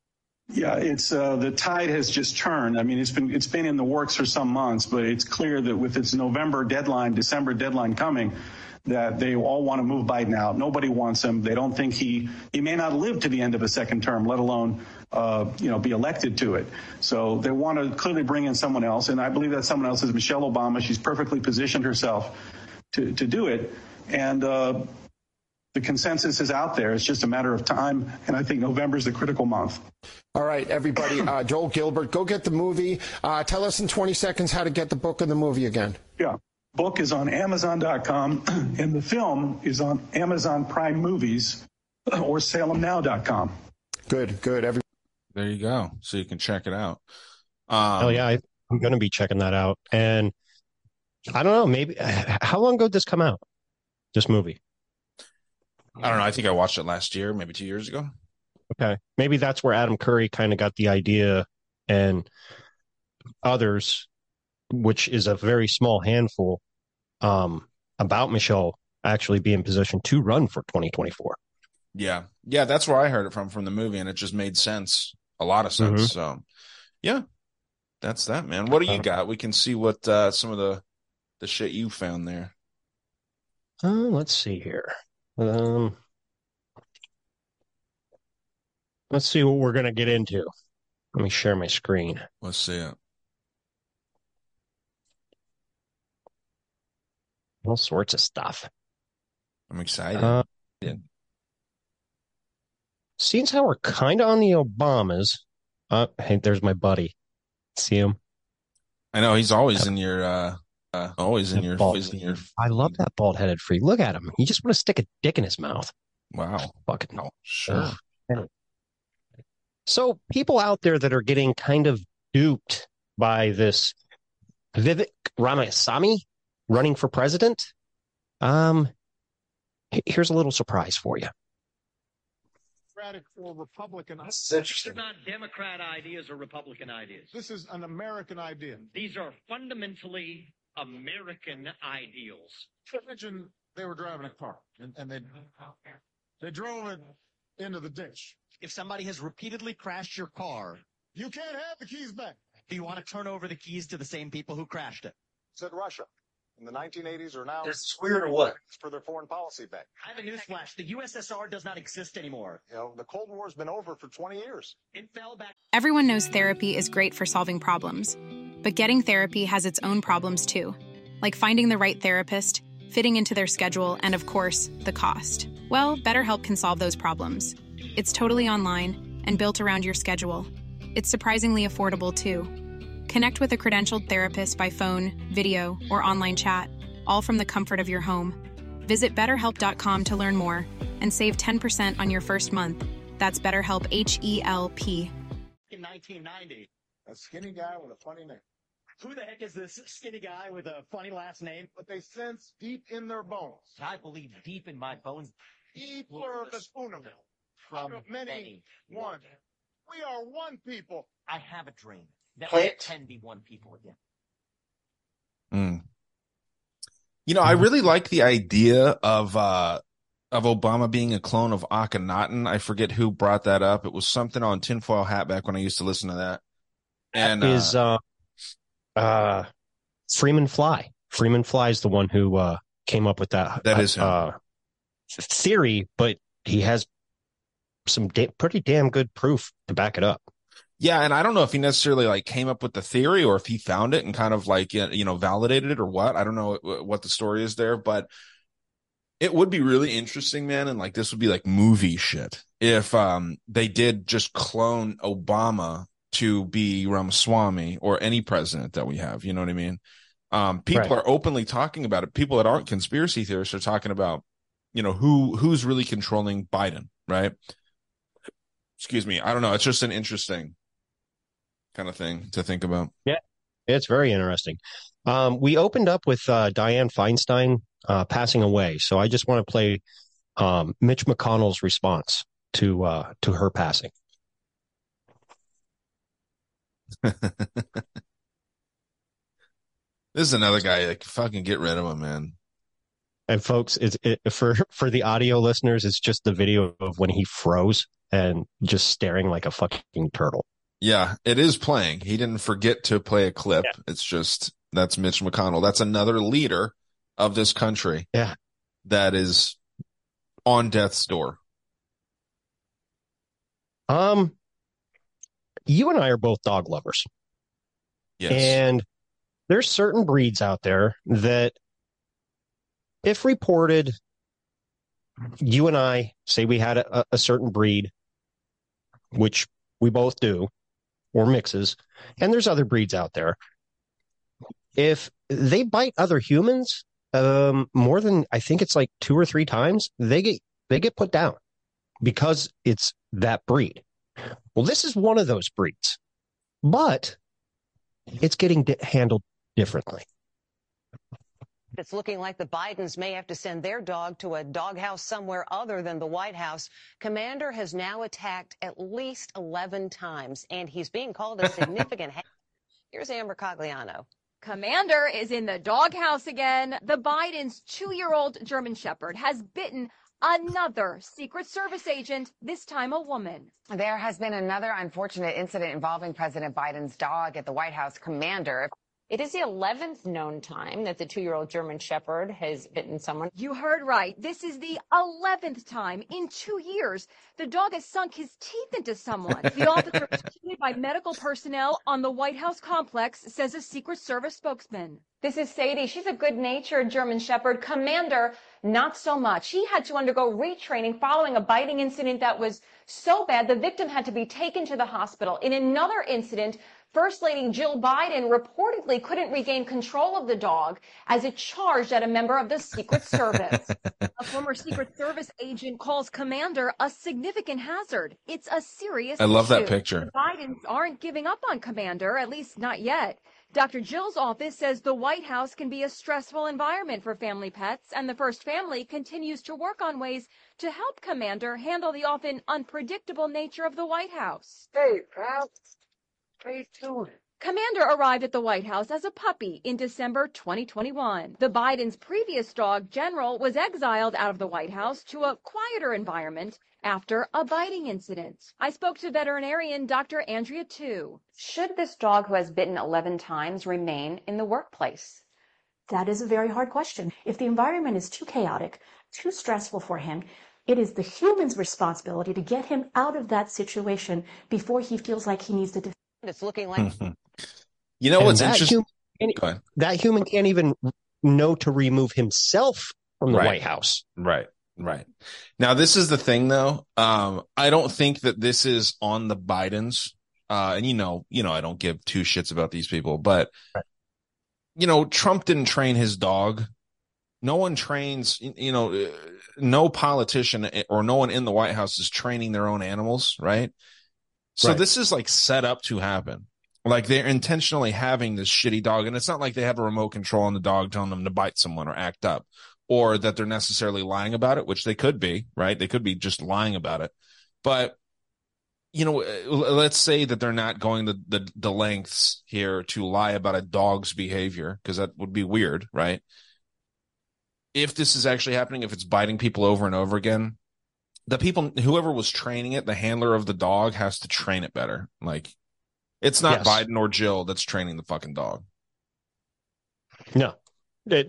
Yeah, it's the tide has just turned. I mean, it's been in the works for some months, but it's clear that with its November deadline, December deadline coming, that they all want to move Biden out. Nobody wants him. They don't think he may not live to the end of a second term, let alone be elected to it. So they want to clearly bring in someone else, and I believe that someone else is Michelle Obama. She's perfectly positioned herself to do it, and the consensus is out there. It's just a matter of time, and I think November is the critical month. All right, everybody. Joel Gilbert, go get the movie. Tell us in 20 seconds how to get the book and the movie again. Yeah. Book is on Amazon.com, and the film is on Amazon Prime Movies or SalemNow.com. Good. There you go. So you can check it out. I'm going to be checking that out. And I don't know, maybe how long ago did this come out? This movie? I don't know. I think I watched it last year, maybe 2 years ago. Okay. Maybe that's where Adam Curry kind of got the idea, and others, which is a very small handful, about Michelle actually being positioned to run for 2024. Yeah. Yeah, that's where I heard it from the movie, and it just made sense. A lot of sense. Mm-hmm. So, yeah, that's that, man. What do you got? We can see what some of the shit you found there. Let's see here. Let's see what we're going to get into. Let me share my screen. Let's see it. All sorts of stuff. I'm excited. Seems how we're kind of on the Obamas. Hey, there's my buddy. See him? I know he's always in your always in your. I love that bald-headed freak. Look at him. You just want to stick a dick in his mouth. Wow. Fucking no. Sure. So people out there that are getting kind of duped by this Vivek Ramaswamy running for president, here's a little surprise for you. Or Republican. This is interesting. These are not Democrat ideas or Republican ideas. This is an American idea. These are fundamentally American ideals. Imagine they were driving a car and they drove it into the ditch. If somebody has repeatedly crashed your car, you can't have the keys back. Do you want to turn over the keys to the same people who crashed it? Said Russia. In the 1980s or now. Is this weird or what? For their foreign policy back. I have a newsflash. The USSR does not exist anymore. You know, the Cold War's been over for 20 years. It fell back. Everyone knows therapy is great for solving problems. But getting therapy has its own problems too. Like finding the right therapist, fitting into their schedule, and of course, the cost. Well, BetterHelp can solve those problems. It's totally online and built around your schedule. It's surprisingly affordable too. Connect with a credentialed therapist by phone, video, or online chat, all from the comfort of your home. Visit BetterHelp.com to learn more and save 10% on your first month. That's BetterHelp, H-E-L-P. In 1990. A skinny guy with a funny name. Who the heck is this skinny guy with a funny last name? But they sense deep in their bones. I believe deep in my bones. Deeper the spoonable. From many, one. We are one people. I have a dream. That Plant. can be one people again. You know, I really like the idea of Obama being a clone of Akhenaten. I forget who brought that up. It was something on Tinfoil Hat back when I used to listen to that. And that is Freeman Fly. Freeman Fly is the one who came up with that. That is him. Theory, but he has some pretty damn good proof to back it up. Yeah, and I don't know if he necessarily like came up with the theory or if he found it and kind of like, you know, validated it or what. I don't know what the story is there, but it would be really interesting, man. And like, this would be like movie shit if they did just clone Obama to be Ramaswamy or any president that we have. You know what I mean? People are openly talking about it. People that aren't conspiracy theorists are talking about, you know, who's really controlling Biden, right? Excuse me. I don't know. It's just an interesting kind of thing to think about. Yeah, it's very interesting. We opened up with Dianne Feinstein passing away, so I just want to play Mitch McConnell's response to her passing. This is another guy, like, fucking get rid of him, man. And folks, for the audio listeners, it's just the video of when he froze. and just staring like a fucking turtle. Yeah, it is playing. He didn't forget to play a clip. Yeah. It's just, that's Mitch McConnell. That's another leader of this country. Yeah. That is on death's door. You and I are both dog lovers. Yes. And there's certain breeds out there that, if reported, you and I say we had a certain breed, which we both do, or mixes, and there's other breeds out there. If they bite other humans, more than, I think it's like 2 or 3 times, they get put down because it's that breed. Well, this is one of those breeds, but it's getting handled differently. It's looking like the Bidens may have to send their dog to a doghouse somewhere other than the White House. Commander has now attacked at least 11 times, and he's being called a significant Here's Amber Cogliano. Commander is in the doghouse again. The Bidens' 2-year-old German Shepherd has bitten another Secret Service agent, this time a woman. There has been another unfortunate incident involving President Biden's dog at the White House. Commander. It is the 11th known time that the 2-year-old German Shepherd has bitten someone. You heard right. This is the 11th time in 2 years the dog has sunk his teeth into someone. The officer was treated by medical personnel on the White House complex, says a Secret Service spokesman. This is Sadie. She's a good-natured German Shepherd. Commander, not so much. He had to undergo retraining following a biting incident that was so bad the victim had to be taken to the hospital. In another incident, First Lady Jill Biden reportedly couldn't regain control of the dog as it charged at a member of the Secret Service. A former Secret Service agent calls Commander a significant hazard. It's a serious I love issue. that picture. The Bidens aren't giving up on Commander, at least not yet. Dr. Jill's office says the White House can be a stressful environment for family pets, and the First Family continues to work on ways to help Commander handle the often unpredictable nature of the White House. Hey, pal. How you doing? Commander arrived at the White House as a puppy in December 2021. The Bidens' previous dog, General, was exiled out of the White House to a quieter environment after a biting incident. I spoke to veterinarian Dr. Andrea Tu. Should this dog who has bitten 11 times remain in the workplace? That is a very hard question. If the environment is too chaotic, too stressful for him, it is the human's responsibility to get him out of that situation before he feels like he needs to defend. It's looking like You know And what's that interesting? that human can't even know to remove himself from the Right. White House. Right. Now, this is the thing, though. I don't think that this is on the Bidens. And you know, I don't give 2 shits about these people, but Trump didn't train his dog. No one trains, no politician or no one in the White House is training their own animals, right? So this is like set up to happen. Like they're intentionally having this shitty dog, and it's not like they have a remote control on the dog telling them to bite someone or act up, or that they're necessarily lying about it, which they could be, right? They could be just lying about it. But, let's say that they're not going the lengths here to lie about a dog's behavior, because that would be weird, right? If this is actually happening, if it's biting people over and over again, the people, whoever was training it, the handler of the dog has to train it better. Like, it's not Yes. Biden or Jill that's training the fucking dog. No, they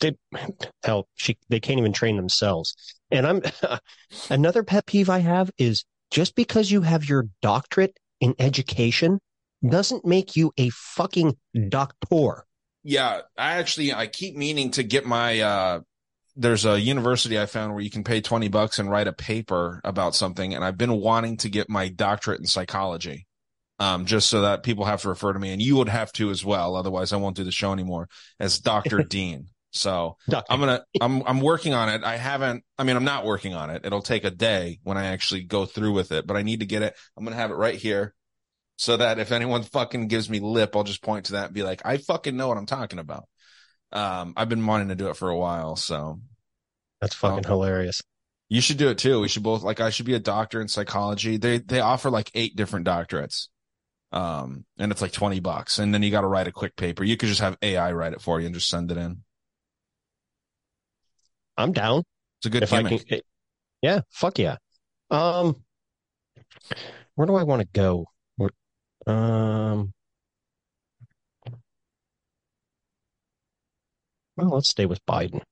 can't even train themselves. And another pet peeve I have is, just because you have your doctorate in education doesn't make you a fucking doctor. Yeah, I keep meaning to get my, there's a university I found where you can pay $20 and write a paper about something. And I've been wanting to get my doctorate in psychology, just so that people have to refer to me, and you would have to as well. Otherwise I won't do the show anymore, as Dr. Dean. So I'm working on it. I'm not working on it. It'll take a day when I actually go through with it, but I need to get it. I'm going to have it right here, so that if anyone fucking gives me lip, I'll just point to that and be like, I fucking know what I'm talking about. I've been wanting to do it for a while, so. That's fucking hilarious. You should do it too. We should both, I should be a doctor in psychology. They offer like 8 different doctorates. And it's like $20, and then you got to write a quick paper. You could just have AI write it for you and just send it in. I'm down. It's a good gimmick. Yeah, fuck yeah. Where do I want to go? Um, well, let's stay with Biden.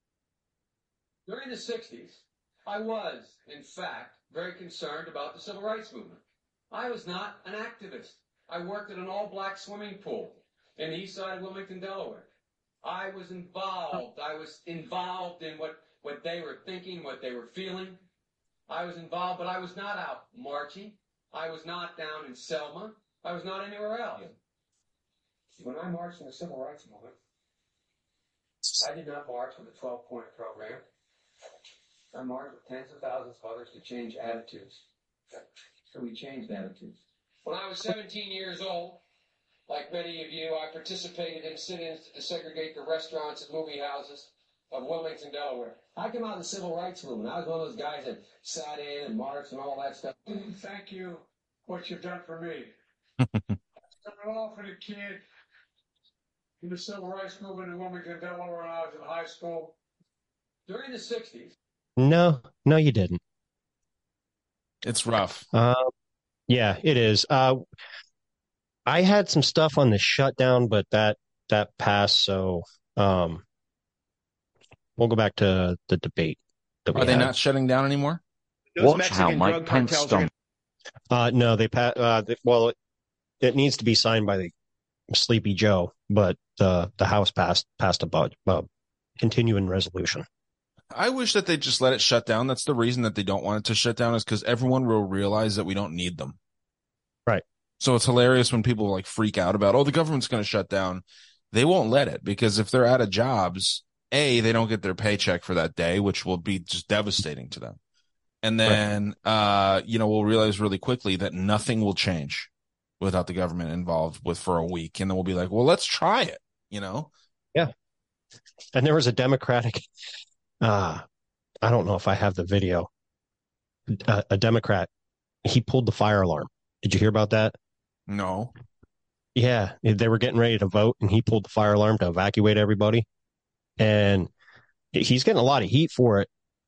During the 60s, I was, in fact, very concerned about the civil rights movement. I was not an activist. I worked at an all-black swimming pool in the east side of Wilmington, Delaware. I was involved. I was involved in what they were thinking, what they were feeling. I was involved, but I was not out marching. I was not down in Selma. I was not anywhere else. When I marched in the civil rights movement, I did not march with a 12-point program. I marched with tens of thousands of others to change attitudes. So we changed attitudes. When I was 17 years old, like many of you, I participated in sit-ins to desegregate the restaurants and movie houses of Wilmington, Delaware. I came out of the civil rights movement. I was one of those guys that sat in and marched and all that stuff. Thank you for what you've done for me. I started off as a kid in the civil rights movement in Wilmington, Delaware when I was in high school. During the 60s. No, you didn't. It's rough. Yeah, it is. I had some stuff on the shutdown, but that passed. So we'll go back to the debate. Are they not shutting down anymore? Watch how Mike Pence stomps. No, they well, it needs to be signed by the Sleepy Joe, but the House passed a continuing resolution. I wish that they just let it shut down. That's the reason that they don't want it to shut down, is because everyone will realize that we don't need them. Right. So it's hilarious when people like freak out about, oh, the government's going to shut down. They won't let it, because if they're out of jobs, A, they don't get their paycheck for that day, which will be just devastating to them. And then, we'll realize really quickly that nothing will change without the government involved for a week. And then we'll be like, well, let's try it, Yeah. And there was a Democratic, I don't know if I have the video, a Democrat, he pulled the fire alarm. Did you hear about that? No. Yeah. They were getting ready to vote and he pulled the fire alarm to evacuate everybody. And he's getting a lot of heat for it.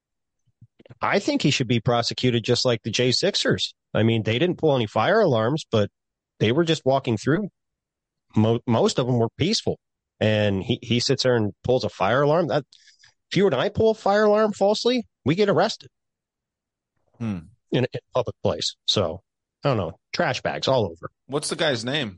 I think he should be prosecuted just like the J6ers. I mean, they didn't pull any fire alarms, but they were just walking through. Most of them were peaceful. And he sits there and pulls a fire alarm. That, if you and I pull a fire alarm falsely, we get arrested in a public place. So, I don't know. Trash bags all over. What's the guy's name?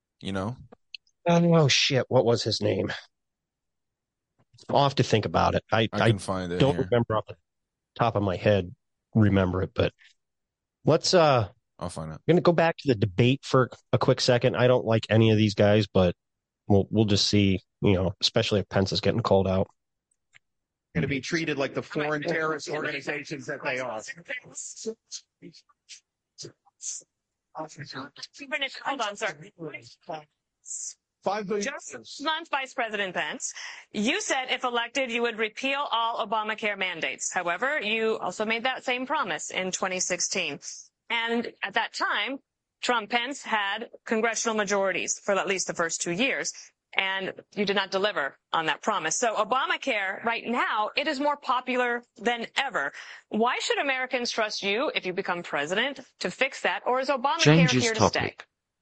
Oh, shit. What was his name? I'll have to think about it. I can find it. Don't remember off the top of my head, but let's I'll find out. I'm gonna go back to the debate for a quick second. I don't like any of these guys, but we'll just see, especially if Pence is getting called out. Going to be treated like the foreign terrorist organizations that they are. Hold on, sir. Just last month, Vice President Pence, you said if elected, you would repeal all Obamacare mandates. However, you also made that same promise in 2016. And at that time, Trump-Pence had congressional majorities for at least the first 2 years. And you did not deliver on that promise. So Obamacare, right now, it is more popular than ever. Why should Americans trust you, if you become president, to fix that? Or is Obamacare here to stay?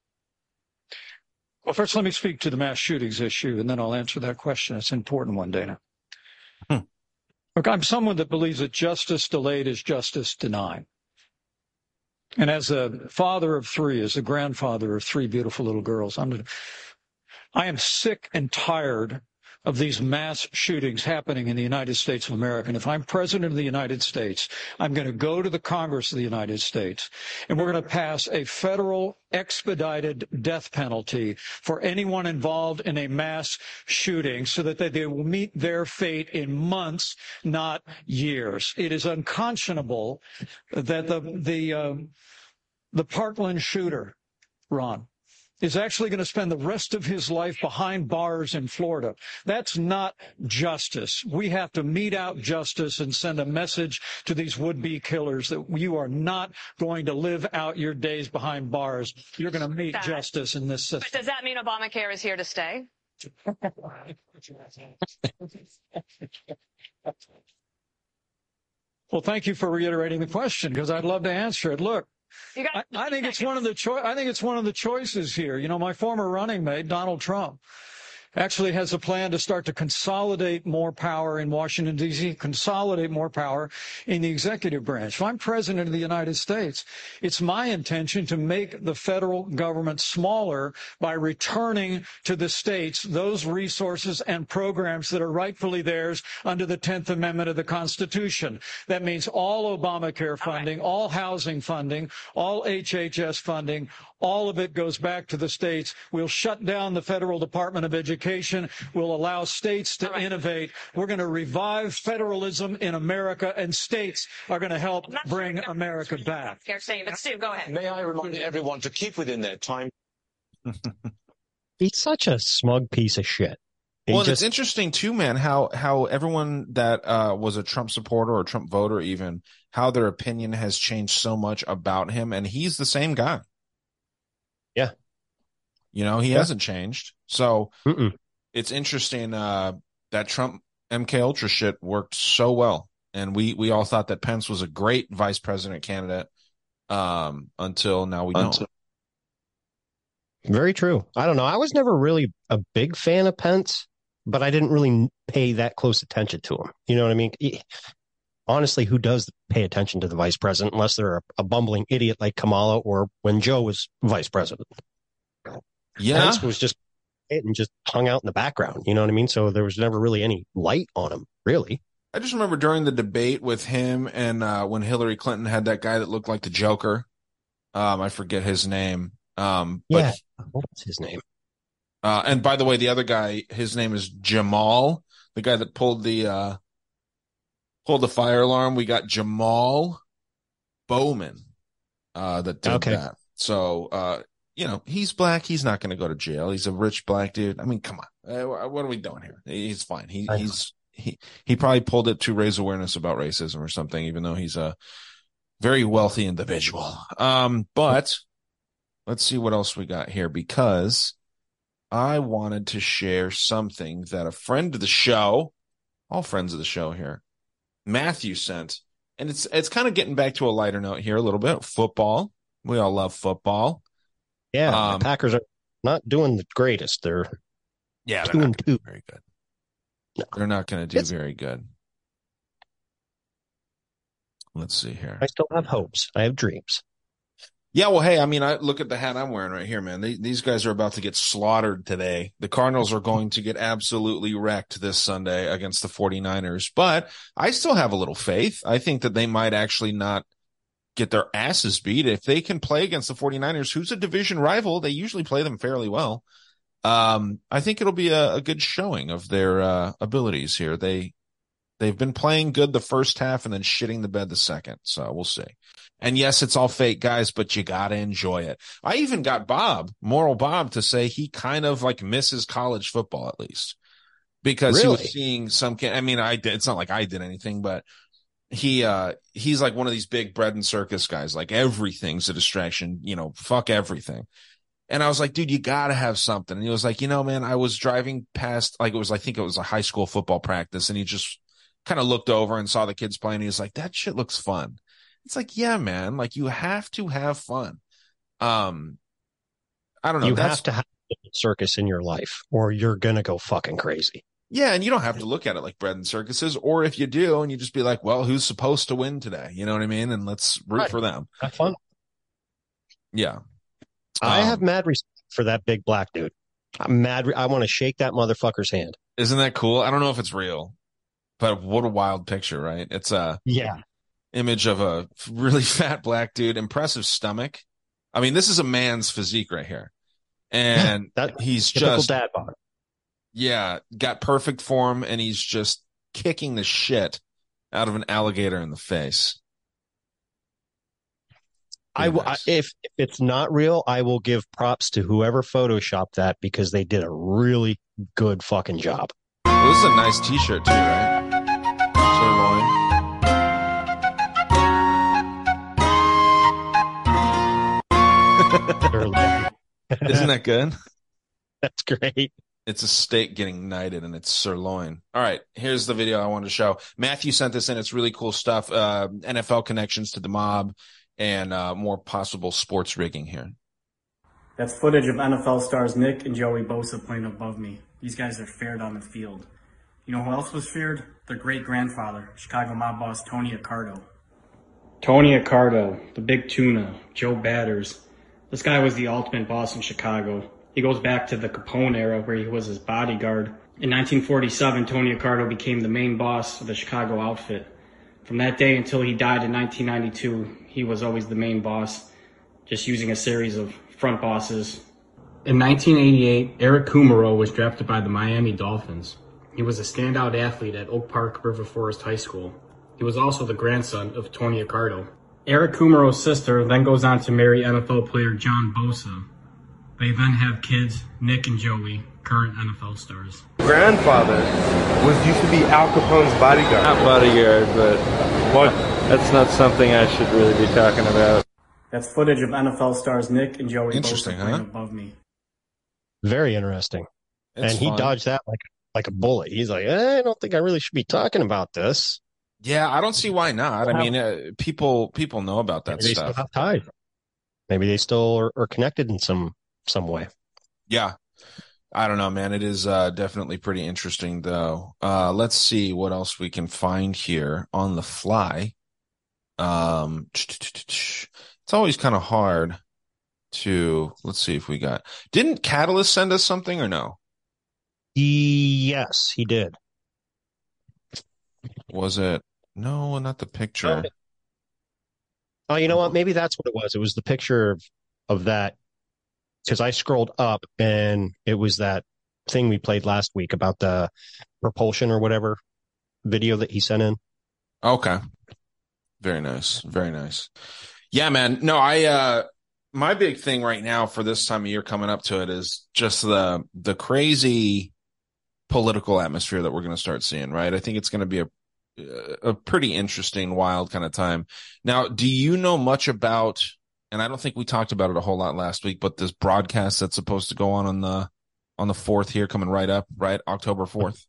Well, first, let me speak to the mass shootings issue, and then I'll answer that question. It's an important one, Dana. Look, I'm someone that believes that justice delayed is justice denied. And as a father of three, as a grandfather of three beautiful little girls, I am sick and tired of these mass shootings happening in the United States of America. And if I'm president of the United States, I'm going to go to the Congress of the United States, and we're going to pass a federal expedited death penalty for anyone involved in a mass shooting so that they will meet their fate in months, not years. It is unconscionable that the Parkland shooter, Ron, is actually going to spend the rest of his life behind bars in Florida. That's not justice. We have to mete out justice and send a message to these would-be killers that you are not going to live out your days behind bars. You're going to meet justice in this system. But does that mean Obamacare is here to stay? Well, thank you for reiterating the question, because I'd love to answer it. Look, I think it's one of the I think it's one of the choices here. You know, my former running mate, Donald Trump, actually has a plan to start to consolidate more power in Washington, D.C., consolidate more power in the executive branch. If I'm president of the United States, it's my intention to make the federal government smaller by returning to the states those resources and programs that are rightfully theirs under the 10th Amendment of the Constitution. That means all Obamacare funding, all housing funding, all HHS funding, all of it goes back to the states. We'll shut down the Federal Department of Education. We'll allow states to innovate. We're going to revive federalism in America, and states are going to help bring America back. But Stu, go ahead. May I remind everyone to keep within their time? He's such a smug piece of shit. It's interesting too, man, how everyone that was a Trump supporter or Trump voter, even, how their opinion has changed so much about him, and he's the same guy. Yeah. You know, he hasn't changed. So it's interesting that Trump MK Ultra shit worked so well. And we all thought that Pence was a great vice president candidate until now we don't. Very true. I don't know. I was never really a big fan of Pence, but I didn't really pay that close attention to him. You know what I mean? Honestly, who does pay attention to the vice president unless they're a bumbling idiot like Kamala or when Joe was vice president? Yeah. Pence was just and just hung out in the background. You know what I mean? So there was never really any light on him, really. I just remember during the debate with him and when Hillary Clinton had that guy that looked like the Joker. I forget his name. But what's his name? And by the way, the other guy, his name is Jamal, the guy that pulled the fire alarm. We got Jamal Bowman that did that. So, you know, he's black. He's not going to go to jail. He's a rich black dude. I mean, come on. What are we doing here? He's fine. He probably pulled it to raise awareness about racism or something, even though he's a very wealthy individual. But let's see what else we got here, because I wanted to share something that a friend of the show, all friends of the show here, Matthew sent, and it's kind of getting back to a lighter note here a little bit. Football. We all love football. Yeah, the Packers are not doing the greatest. They're they're 2-2. Very good. No. They're not going to do very good. Let's see here. I still have hopes. I have dreams. Yeah, well, hey, I mean, I look at the hat I'm wearing right here, man. These guys are about to get slaughtered today. The Cardinals are going to get absolutely wrecked this Sunday against the 49ers, but I still have a little faith. I think that they might actually not get their asses beat. If they can play against the 49ers, who's a division rival, they usually play them fairly well. I think it'll be a good showing of their abilities here. They've been playing good the first half and then shitting the bed the second, so we'll see. And yes, it's all fake, guys, but you got to enjoy it. I even got Moral Bob, to say he kind of like misses college football, at least, because he was seeing some, I mean, it's not like I did anything, but he's like one of these big bread and circus guys. Like everything's a distraction, you know, fuck everything. And I was like, dude, you got to have something. And he was like, you know, man, I was driving past, like I think it was a high school football practice. And he just kind of looked over and saw the kids playing. He was like, that shit looks fun. It's like, yeah, man, like you have to have fun. I don't know. You have to have a circus in your life or you're going to go fucking crazy. Yeah. And you don't have to look at it like bread and circuses, or if you do, and you just be like, well, who's supposed to win today? You know what I mean? And let's root for them. Have fun. Yeah. I have mad respect for that big black dude. I'm mad. I want to shake that motherfucker's hand. Isn't that cool? I don't know if it's real, but what a wild picture, right? It's a image of a really fat black dude, impressive stomach. I mean, this is a man's physique right here. And he's just dad bod. Yeah, got perfect form, and he's just kicking the shit out of an alligator in the face. If it's not real, I will give props to whoever photoshopped that, because they did a really good fucking job. Well, this is a nice t-shirt too, right? Sirloin. Isn't that good? That's great. It's a steak getting knighted, and it's sirloin. All right, here's the video I wanted to show. Matthew sent this in. It's really cool stuff. NFL connections to the mob. and more possible sports rigging here. That's footage of NFL stars Nick and Joey Bosa playing above me. These guys are feared on the field. You know who else was feared? Their great-grandfather, Chicago mob boss Tony Accardo. Tony Accardo, the big tuna, Joe Batters. This guy was the ultimate boss in Chicago. He goes back to the Capone era where he was his bodyguard. In 1947, Tony Accardo became the main boss of the Chicago outfit. From that day until he died in 1992, he was always the main boss, just using a series of front bosses. In 1988, Eric Kumaro was drafted by the Miami Dolphins. He was a standout athlete at Oak Park River Forest High School. He was also the grandson of Tony Accardo. Eric Kumaro's sister then goes on to marry NFL player John Bosa. They then have kids, Nick and Joey, current NFL stars. Grandfather used to be Al Capone's bodyguard. Not bodyguard, but what? That's not something I should really be talking about. That's footage of NFL stars Nick and Joey Interesting, Bosa playing huh? above me. Very interesting. It's and he fun. dodged that like a bullet. He's like, I don't think I really should be talking about this. Yeah, I don't see why not. I mean, people know about that Maybe stuff. They still have ties. Maybe they still are connected in some way. Yeah. I don't know, man. It is definitely pretty interesting, though. Let's see what else we can find here on the fly. It's always kind of hard to, let's see if we got, didn't Catalyst send us something or no? Yes, he did. Was it? No, not the picture. Oh, you know what? Maybe that's what it was. It was the picture of that. Because I scrolled up and it was that thing we played last week about the propulsion or whatever video that he sent in. Okay. Very nice. Very nice. Yeah, man. No, my big thing right now for this time of year coming up to it is just the crazy political atmosphere that we're going to start seeing, right? I think it's going to be a pretty interesting, wild kind of time. Now, do you know much about, and I don't think we talked about it a whole lot last week, but this broadcast that's supposed to go on the 4th here coming right up, right? October 4th.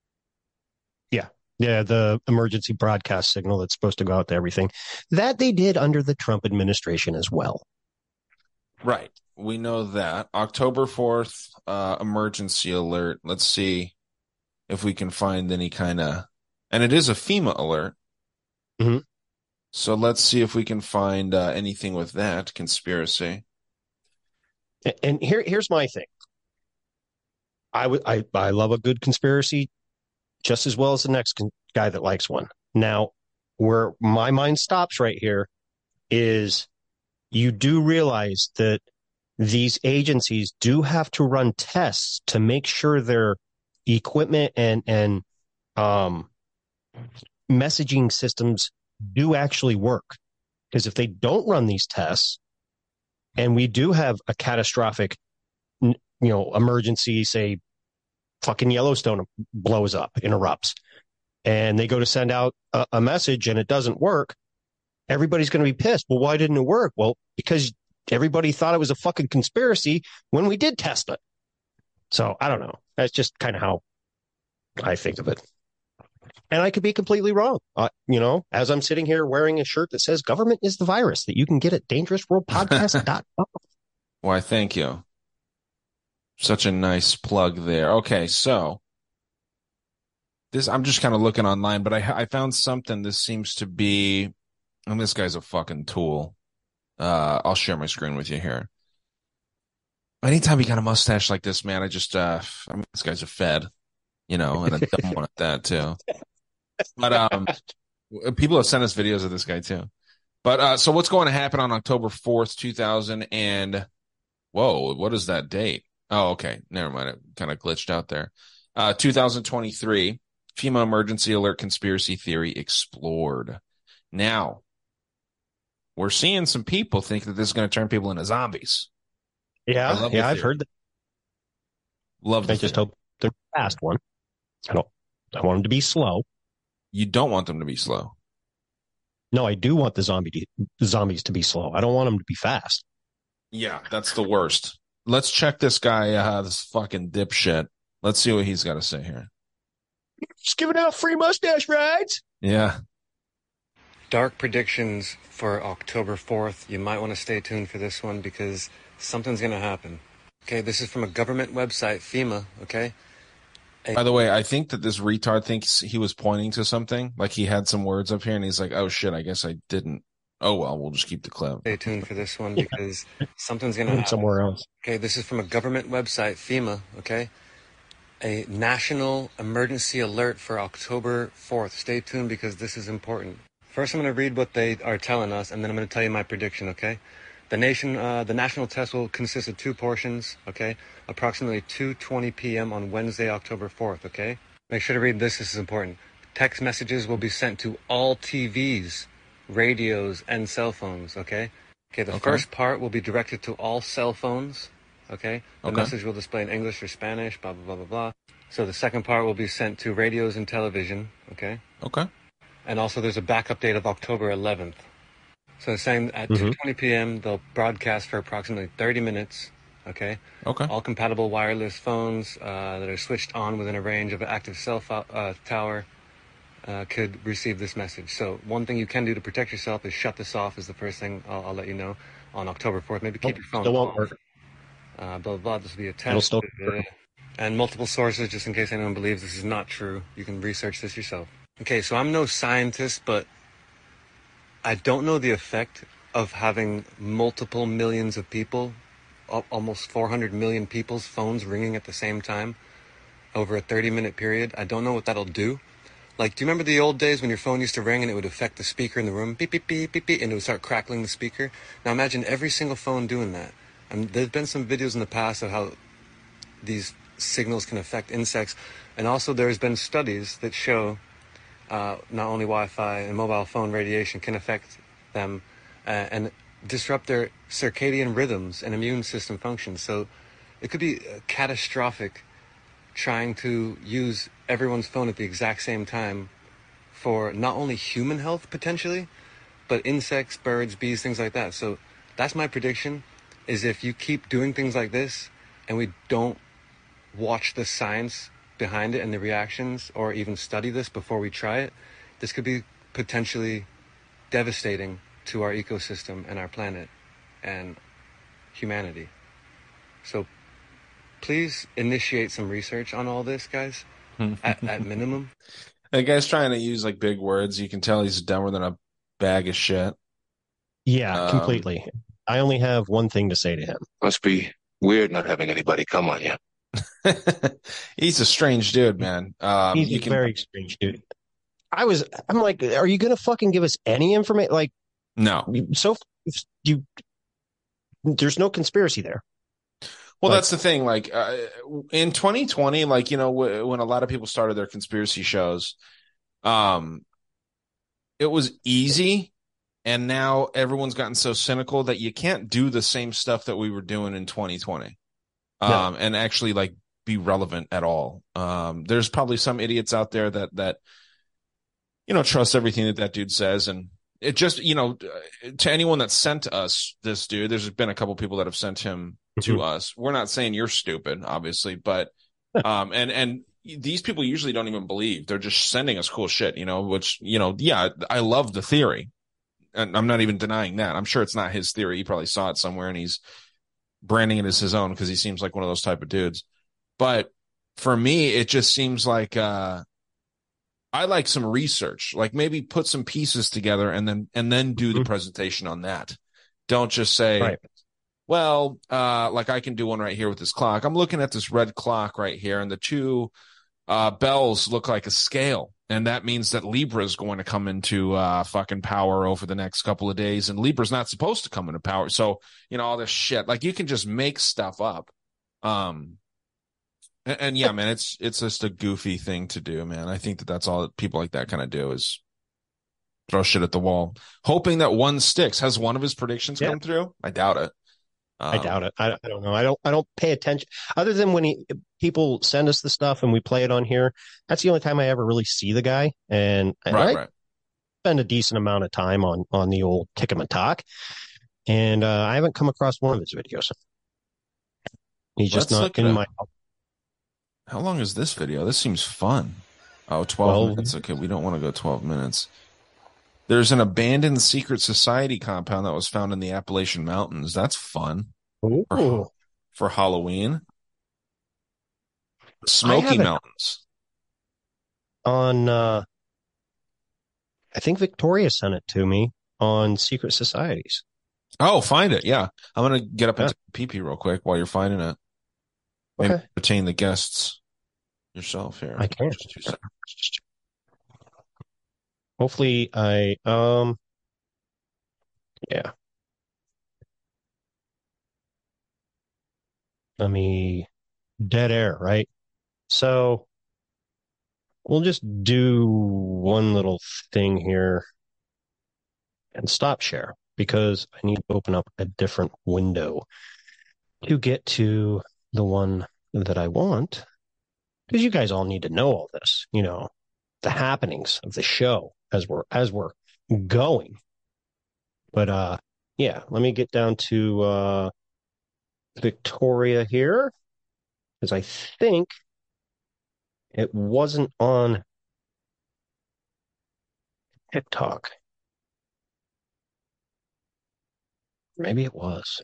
Yeah, the emergency broadcast signal that's supposed to go out to everything. That they did under the Trump administration as well. Right. We know that. October 4th, emergency alert. Let's see if we can find any kind of, and it is a FEMA alert. Mm-hmm. So let's see if we can find anything with that conspiracy. And here's my thing. I love a good conspiracy just as well as the next guy that likes one. Now, where my mind stops right here is you do realize that these agencies do have to run tests to make sure their equipment and messaging systems do actually work. Because if they don't run these tests and we do have a catastrophic, emergency, say fucking Yellowstone blows up, interrupts, and they go to send out a message and it doesn't work, everybody's going to be pissed. Well, why didn't it work? Well, because everybody thought it was a fucking conspiracy when we did test it. So I don't know. That's just kind of how I think of it. And I could be completely wrong. As I'm sitting here wearing a shirt that says government is the virus that you can get at dangerousworldpodcast.com. Why, thank you. Such a nice plug there. Okay, so I'm just kind of looking online, but I found something. This seems to be, and this guy's a fucking tool. I'll share my screen with you here. Anytime you got a mustache like this, man, this guy's a fed, and a dumb one at that too. But people have sent us videos of this guy too. But so what's going to happen on October 4th, 2000 and whoa, what is that date? Oh, okay. Never mind. It kind of glitched out there. 2023, FEMA emergency alert conspiracy theory explored. Now, we're seeing some people think that this is going to turn people into zombies. Yeah, I've heard that. I just hope they're the fast one. I want them to be slow. You don't want them to be slow. No, I do want the zombies to be slow. I don't want them to be fast. Yeah, that's the worst. Let's check this guy, this fucking dipshit. Let's see what he's got to say here. Just giving out free mustache rides. Yeah. dark predictions for October 4th. You might want to stay tuned for this one because something's going to happen. Okay, this is from a government website, FEMA, okay? By the way, I think that this retard thinks he was pointing to something. Like he had some words up here and he's like, oh shit, I guess I didn't. Oh well, we'll just keep the clip. Stay tuned for this one because something's going to happen. Somewhere else. Okay, this is from a government website, FEMA, okay? A national emergency alert for October 4th. Stay tuned because this is important. First, I'm going to read what they are telling us, and then I'm going to tell you my prediction, okay? The national test will consist of 2 portions, okay? Approximately 2:20 p.m. on Wednesday, October 4th, okay? Make sure to read this. This is important. Text messages will be sent to all TVs, radios, and cell phones, okay? Okay, the first part will be directed to all cell phones, okay? The message will display in English or Spanish, blah, blah, blah, blah, blah. So the second part will be sent to radios and television, okay? Okay. And also there's a backup date of October 11th. So it's saying at 2:20 p.m. they'll broadcast for approximately 30 minutes, okay? Okay. All compatible wireless phones that are switched on within a range of an active cell tower could receive this message. So one thing you can do to protect yourself is shut this off is the first thing I'll let you know on October 4th. Maybe keep your phone Still won't off. work. Blah, blah, blah. This will be a It'll test. still And multiple sources, just in case anyone believes this is not true. You can research this yourself. Okay, so I'm no scientist, but I don't know the effect of having multiple millions of people, almost 400 million people's phones ringing at the same time over a 30-minute period. I don't know what that'll do. Like, do you remember the old days when your phone used to ring and it would affect the speaker in the room? Beep, beep, beep, beep, beep, and it would start crackling the speaker. Now imagine every single phone doing that. And there's been some videos in the past of how these signals can affect insects. And also there's been studies that show not only Wi-Fi and mobile phone radiation can affect them and disrupt their circadian rhythms and immune system functions. So it could be catastrophic trying to use everyone's phone at the exact same time for not only human health potentially, but insects, birds, bees, things like that. So that's my prediction, is if you keep doing things like this and we don't watch the science behind it and the reactions, or even study this before we try it, this could be potentially devastating to our ecosystem and our planet and humanity. So please initiate some research on all this, guys, at minimum. The guy's trying to use like big words. You can tell he's dumber than a bag of shit. Yeah, completely. I only have one thing to say to him. Must be weird not having anybody come on you. He's a strange dude, man. He's a very strange dude. I'm like, are you going to fucking give us any information? Like, no. So there's no conspiracy there. Well, that's the thing. Like in 2020, like, you know, when a lot of people started their conspiracy shows, it was easy. And now everyone's gotten so cynical that you can't do the same stuff that we were doing in 2020. And actually like be relevant at all. There's probably some idiots out there that, you know, trust everything that dude says. And it just, you know, to anyone that sent us this dude, there's been a couple people that have sent him to us. We're not saying you're stupid, obviously, but, and these people usually don't even believe. They're just sending us cool shit, you know, which, you know, yeah, I love the theory. And I'm not even denying that. I'm sure it's not his theory. He probably saw it somewhere and he's branding it as his own because he seems like one of those type of dudes. But for me, it just seems like I like some research, like maybe put some pieces together and then do the presentation on that. Don't just say, well, like I can do one right here with this clock. I'm looking at this red clock right here, and the two bells look like a scale. And that means that Libra is going to come into fucking power over the next couple of days. And Libra's not supposed to come into power. So, you know, all this shit. Like, you can just make stuff up. And yeah, man, it's just a goofy thing to do, man. I think that's all that people like that kind of do is throw shit at the wall. Hoping that one sticks. Has one of his predictions come through? I doubt it. I doubt it. I don't know. I don't pay attention other than when people send us the stuff and we play it on here. That's the only time I ever really see the guy. And I spend a decent amount of time on the old Tick-a-Talk. And I haven't come across one of his videos. He's just not in my. How long is this video? This seems fun. Oh, 12 minutes. Okay, we don't want to go 12 minutes. There's an abandoned secret society compound that was found in the Appalachian Mountains. That's fun. Ooh. For Halloween. Smoky Mountains. On, I think Victoria sent it to me on secret societies. Oh, find it. Yeah. I'm going to get up into PP real quick while you're finding it. Maybe retain the guests yourself here. I can. Just 2 seconds. Hopefully yeah. Dead air, right? So we'll just do one little thing here and stop share because I need to open up a different window to get to the one that I want. Because you guys all need to know all this, the happenings of the show as we're going. But yeah, let me get down to Victoria here, because I think it wasn't on TikTok. Maybe it was.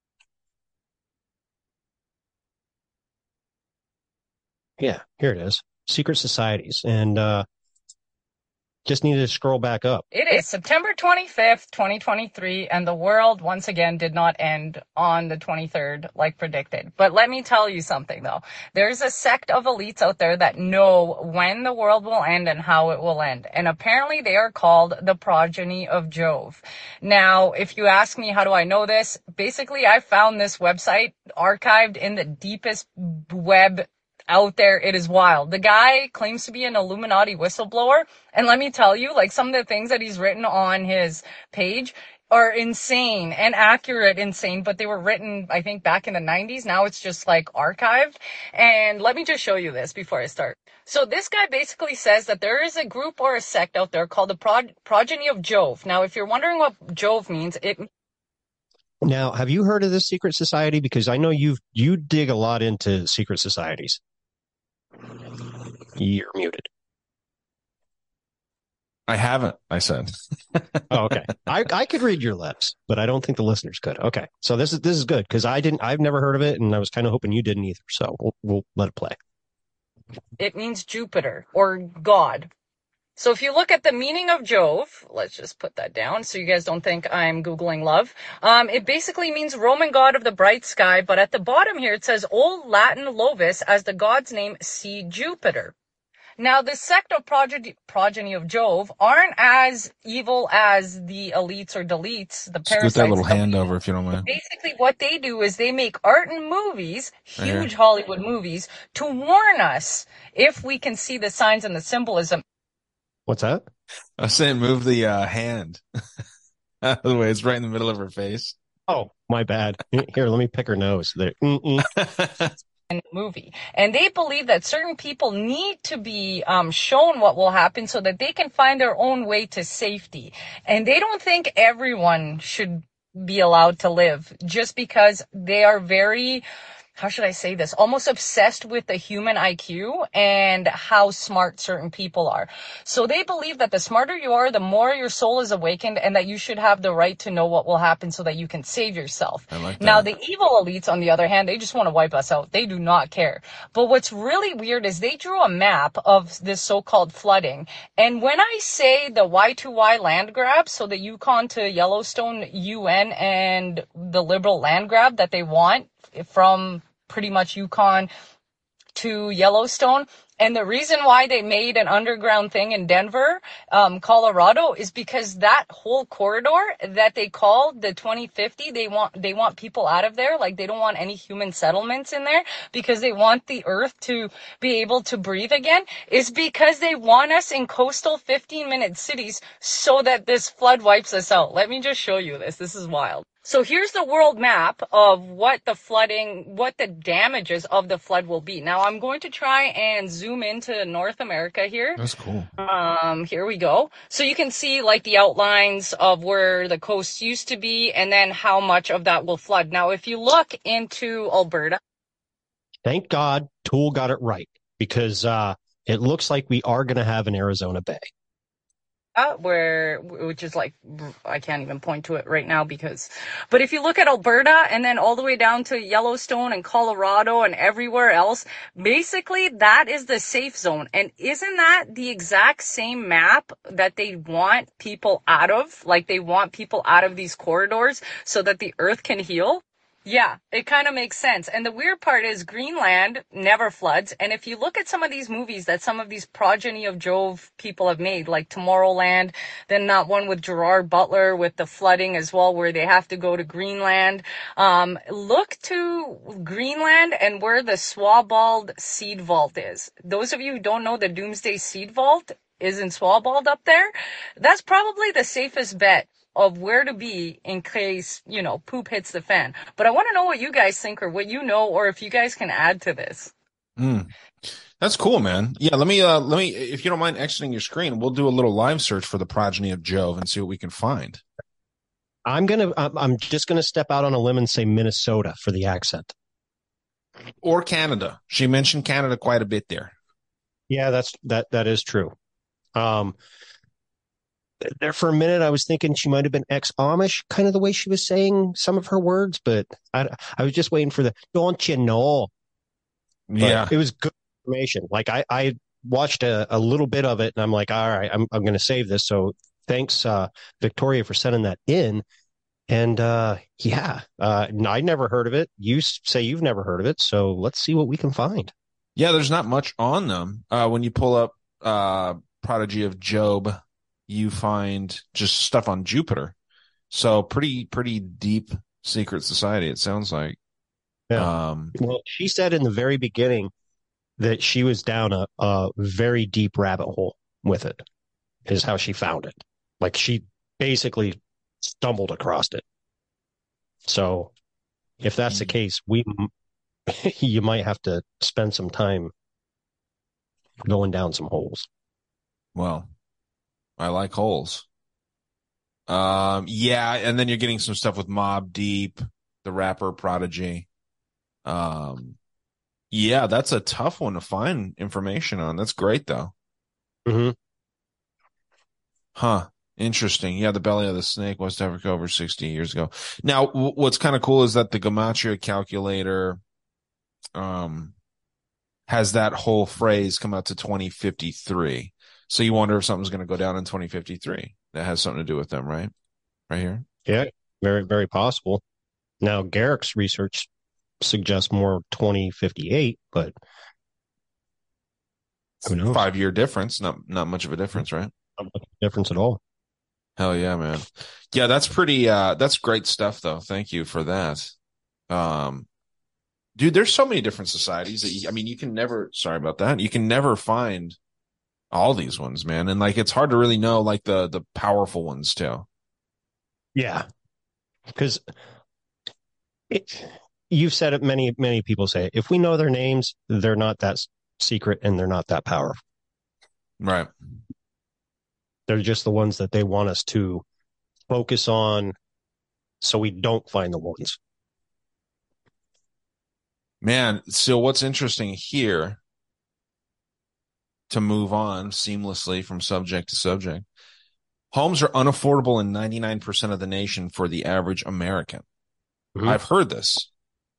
Yeah, here it is. Secret societies. And just needed to scroll back up. It is September 25th, 2023, and the world once again did not end on the 23rd like predicted. But let me tell you something, though. There's a sect of elites out there that know when the world will end and how it will end. And apparently they are called the progeny of Jove. Now, if you ask me how do I know this, basically I found this website archived in the deepest web out there. It is wild. The guy claims to be an Illuminati whistleblower. And let me tell you, like, some of the things that he's written on his page are insane and accurate insane, but they were written, I think, back in the 90s. Now it's just like archived. And let me just show you this before I start. So this guy basically says that there is a group or a sect out there called the progeny of Jove. Now, if you're wondering what Jove means, Now, have you heard of this secret society? Because I know you dig a lot into secret societies. You're muted. I haven't, I said. Oh, okay. I could read your lips, but I don't think the listeners could. Okay. So this is good because I've never heard of it, and I was kind of hoping you didn't either. So we'll let it play. it means Jupiter or God. So if you look at the meaning of Jove, let's just put that down so you guys don't think I'm Googling love. It basically means Roman god of the bright sky, but at the bottom here it says Old Latin Lovus as the god's name, see Jupiter. Now, the sect of progeny of Jove aren't as evil as the elites or deletes, the parasites. Scoot that little hand over if you don't mind. Basically, what they do is they make art and movies, huge Hollywood movies, to warn us if we can see the signs and the symbolism. What's that? I was saying move the hand. Out of the way, it's right in the middle of her face. Oh, my bad. Here, let me pick her nose. There. In the movie. And they believe that certain people need to be shown what will happen so that they can find their own way to safety. And they don't think everyone should be allowed to live just because they are very, how should I say this, almost obsessed with the human IQ and how smart certain people are. So they believe that the smarter you are, the more your soul is awakened, and that you should have the right to know what will happen so that you can save yourself. I like that. Now, the evil elites, on the other hand, they just want to wipe us out. They do not care. But what's really weird is they drew a map of this so-called flooding. And when I say the Y2Y land grab, so the Yukon to Yellowstone UN and the liberal land grab that they want from pretty much Yukon to Yellowstone. And the reason why they made an underground thing in Denver, Colorado, is because that whole corridor that they call the 2050, they want people out of there. Like, they don't want any human settlements in there because they want the earth to be able to breathe again, is because they want us in coastal 15-minute cities so that this flood wipes us out. Let me just show you this. This is wild. So here's the world map of what the damages of the flood will be. Now I'm going to try and zoom into North America here. That's cool. Here we go. So you can see like the outlines of where the coast used to be and then how much of that will flood. Now, if you look into Alberta. Thank God Tool got it right because it looks like we are going to have an Arizona Bay. which is like, I can't even point to it right now but if you look at Alberta and then all the way down to Yellowstone and Colorado and everywhere else, basically that is the safe zone. And isn't that the exact same map that they want people out of? Like they want people out of these corridors so that the earth can heal? Yeah, it kind of makes sense. And the weird part is Greenland never floods. And if you look at some of these movies that some of these progeny of Jove people have made, like Tomorrowland, then that one with Gerard Butler with the flooding as well, where they have to go to Greenland. Look to Greenland and where the Svalbard Seed Vault is. Those of you who don't know, the Doomsday Seed Vault is in Svalbard up there. That's probably the safest bet of where to be in case, poop hits the fan. But I want to know what you guys think or what you know, or if you guys can add to this. That's cool, man. Yeah, let me, if you don't mind exiting your screen, we'll do a little live search for the progeny of Jove and see what we can find. I'm just gonna step out on a limb and say Minnesota for the accent. Or Canada. She mentioned Canada quite a bit there. Yeah, that is true. There for a minute, I was thinking she might have been ex-Amish, kind of the way she was saying some of her words, but I was just waiting for the "don't you know?" Yeah, but it was good information. Like I watched a little bit of it, and I'm like, all right, I'm going to save this. So thanks, Victoria, for sending that in. And I never heard of it. You say you've never heard of it, so let's see what we can find. Yeah, there's not much on them. When you pull up Prodigy of Job, you find just stuff on Jupiter. So pretty deep secret society, it sounds like. Yeah. Well, she said in the very beginning that she was down a very deep rabbit hole with it, is how she found it. Like she basically stumbled across it. So if that's the case, you might have to spend some time going down some holes. Well, I like holes. Yeah, and then you're getting some stuff with Mobb Deep, the rapper Prodigy. Yeah, that's a tough one to find information on. That's great though. Mm-hmm. Huh. Interesting. Yeah, the belly of the snake, West Africa, over 60 years ago. Now, what's kind of cool is that the Gematria calculator has that whole phrase come out to 2053. So you wonder if something's going to go down in 2053. That has something to do with them, right? Right here. Yeah, very, very possible. Now, Garrick's research suggests more 2058, but who knows? 5-year difference. Not much of a difference, right? Not much of a difference at all. Hell yeah, man. Yeah, that's pretty, that's great stuff though. Thank you for that. Dude, there's so many different societies that you can never, sorry about that. You can never find all these ones, man. And like, it's hard to really know like the powerful ones too. Yeah. Because you've said it, many people say it. If we know their names, they're not that secret and they're not that powerful. Right. They're just the ones that they want us to focus on so we don't find the ones. Man, so what's interesting here, to move on seamlessly from subject to subject, homes are unaffordable in 99% of the nation for the average American. Mm-hmm. I've heard this.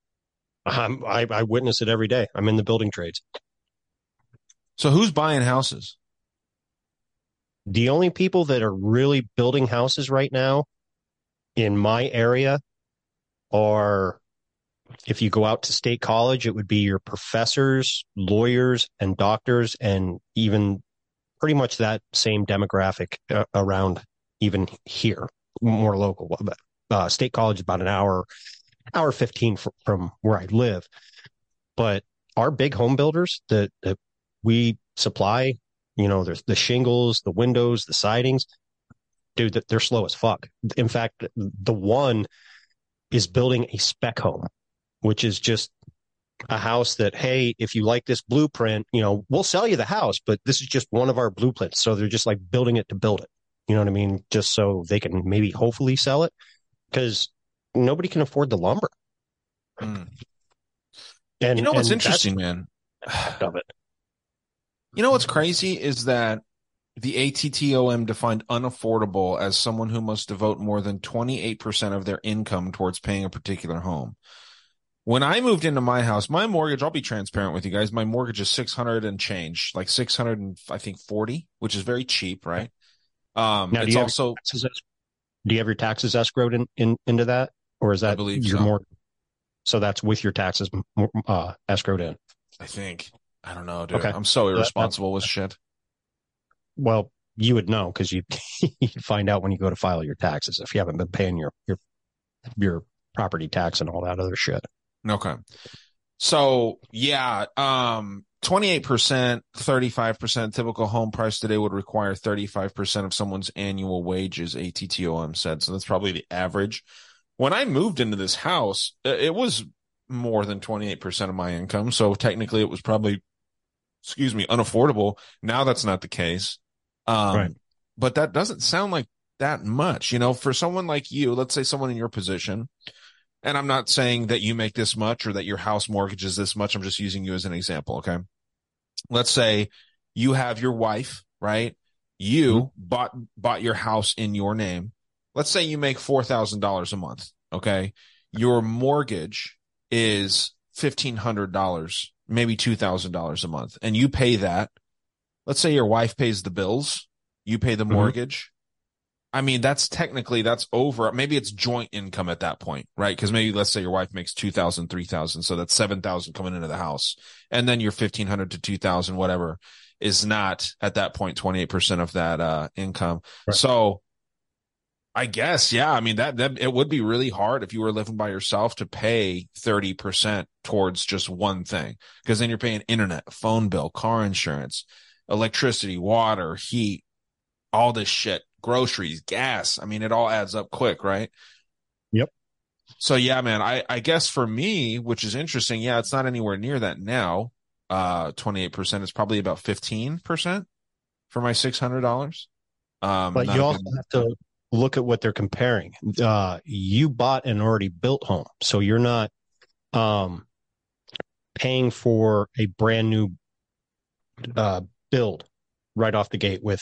I witness it every day. I'm in the building trades. So who's buying houses? The only people that are really building houses right now in my area are, if you go out to State College, it would be your professors, lawyers, and doctors, and even pretty much that same demographic around even here, more local. State College is about an hour 15 from where I live. But our big home builders that we supply, there's the shingles, the windows, the sidings, dude, they're slow as fuck. In fact, the one is building a spec home, which is just a house that, hey, if you like this blueprint, we'll sell you the house, but this is just one of our blueprints. So they're just like building it to build it. You know what I mean? Just so they can maybe hopefully sell it, because nobody can afford the lumber. Mm. And what's interesting, man? Of it. What's crazy is that The ATTOM defined unaffordable as someone who must devote more than 28% of their income towards paying a particular home. When I moved into my house, my mortgage, I'll be transparent with you guys. My mortgage is 600 and change, like 600 and I think 40, which is very cheap, right? Now, It's also, do you have your taxes escrowed into that, or is that I believe your so. mortgage? So that's with your taxes escrowed in. I think, I don't know, dude. Okay. I'm so irresponsible with shit. Well, you would know because you'd find out when you go to file your taxes if you haven't been paying your property tax and all that other shit. Okay. So yeah, 28%, 35% typical home price today would require 35% of someone's annual wages, ATTOM said. So that's probably the average. When I moved into this house, it was more than 28% of my income. So technically it was probably, unaffordable. Now that's not the case. Right. But that doesn't sound like that much, for someone like you, let's say someone in your position. And I'm not saying that you make this much or that your house mortgage is this much. I'm just using you as an example. Okay. Let's say you have your wife, right? You bought your house in your name. Let's say you make $4,000 a month. Okay. Your mortgage is $1,500, maybe $2,000 a month. And you pay that. Let's say your wife pays the bills. You pay the mortgage. I mean, that's over. Maybe it's joint income at that point, right? Because maybe let's say your wife makes $2,000, $3,000. So that's $7,000 coming into the house. And then your $1,500 to $2,000, whatever, is not at that point 28% of that income. Right. So I guess, yeah, I mean, that it would be really hard if you were living by yourself to pay 30% towards just one thing. Because then you're paying internet, phone bill, car insurance, electricity, water, heat, all this shit. Groceries, gas. I mean, it all adds up quick, right? Yep. So yeah, man, I guess for me, which is interesting, yeah, it's not anywhere near that now. 28% is probably about 15% for my $600. But you also have to look at what they're comparing. You bought an already built home, so you're not paying for a brand new build right off the gate with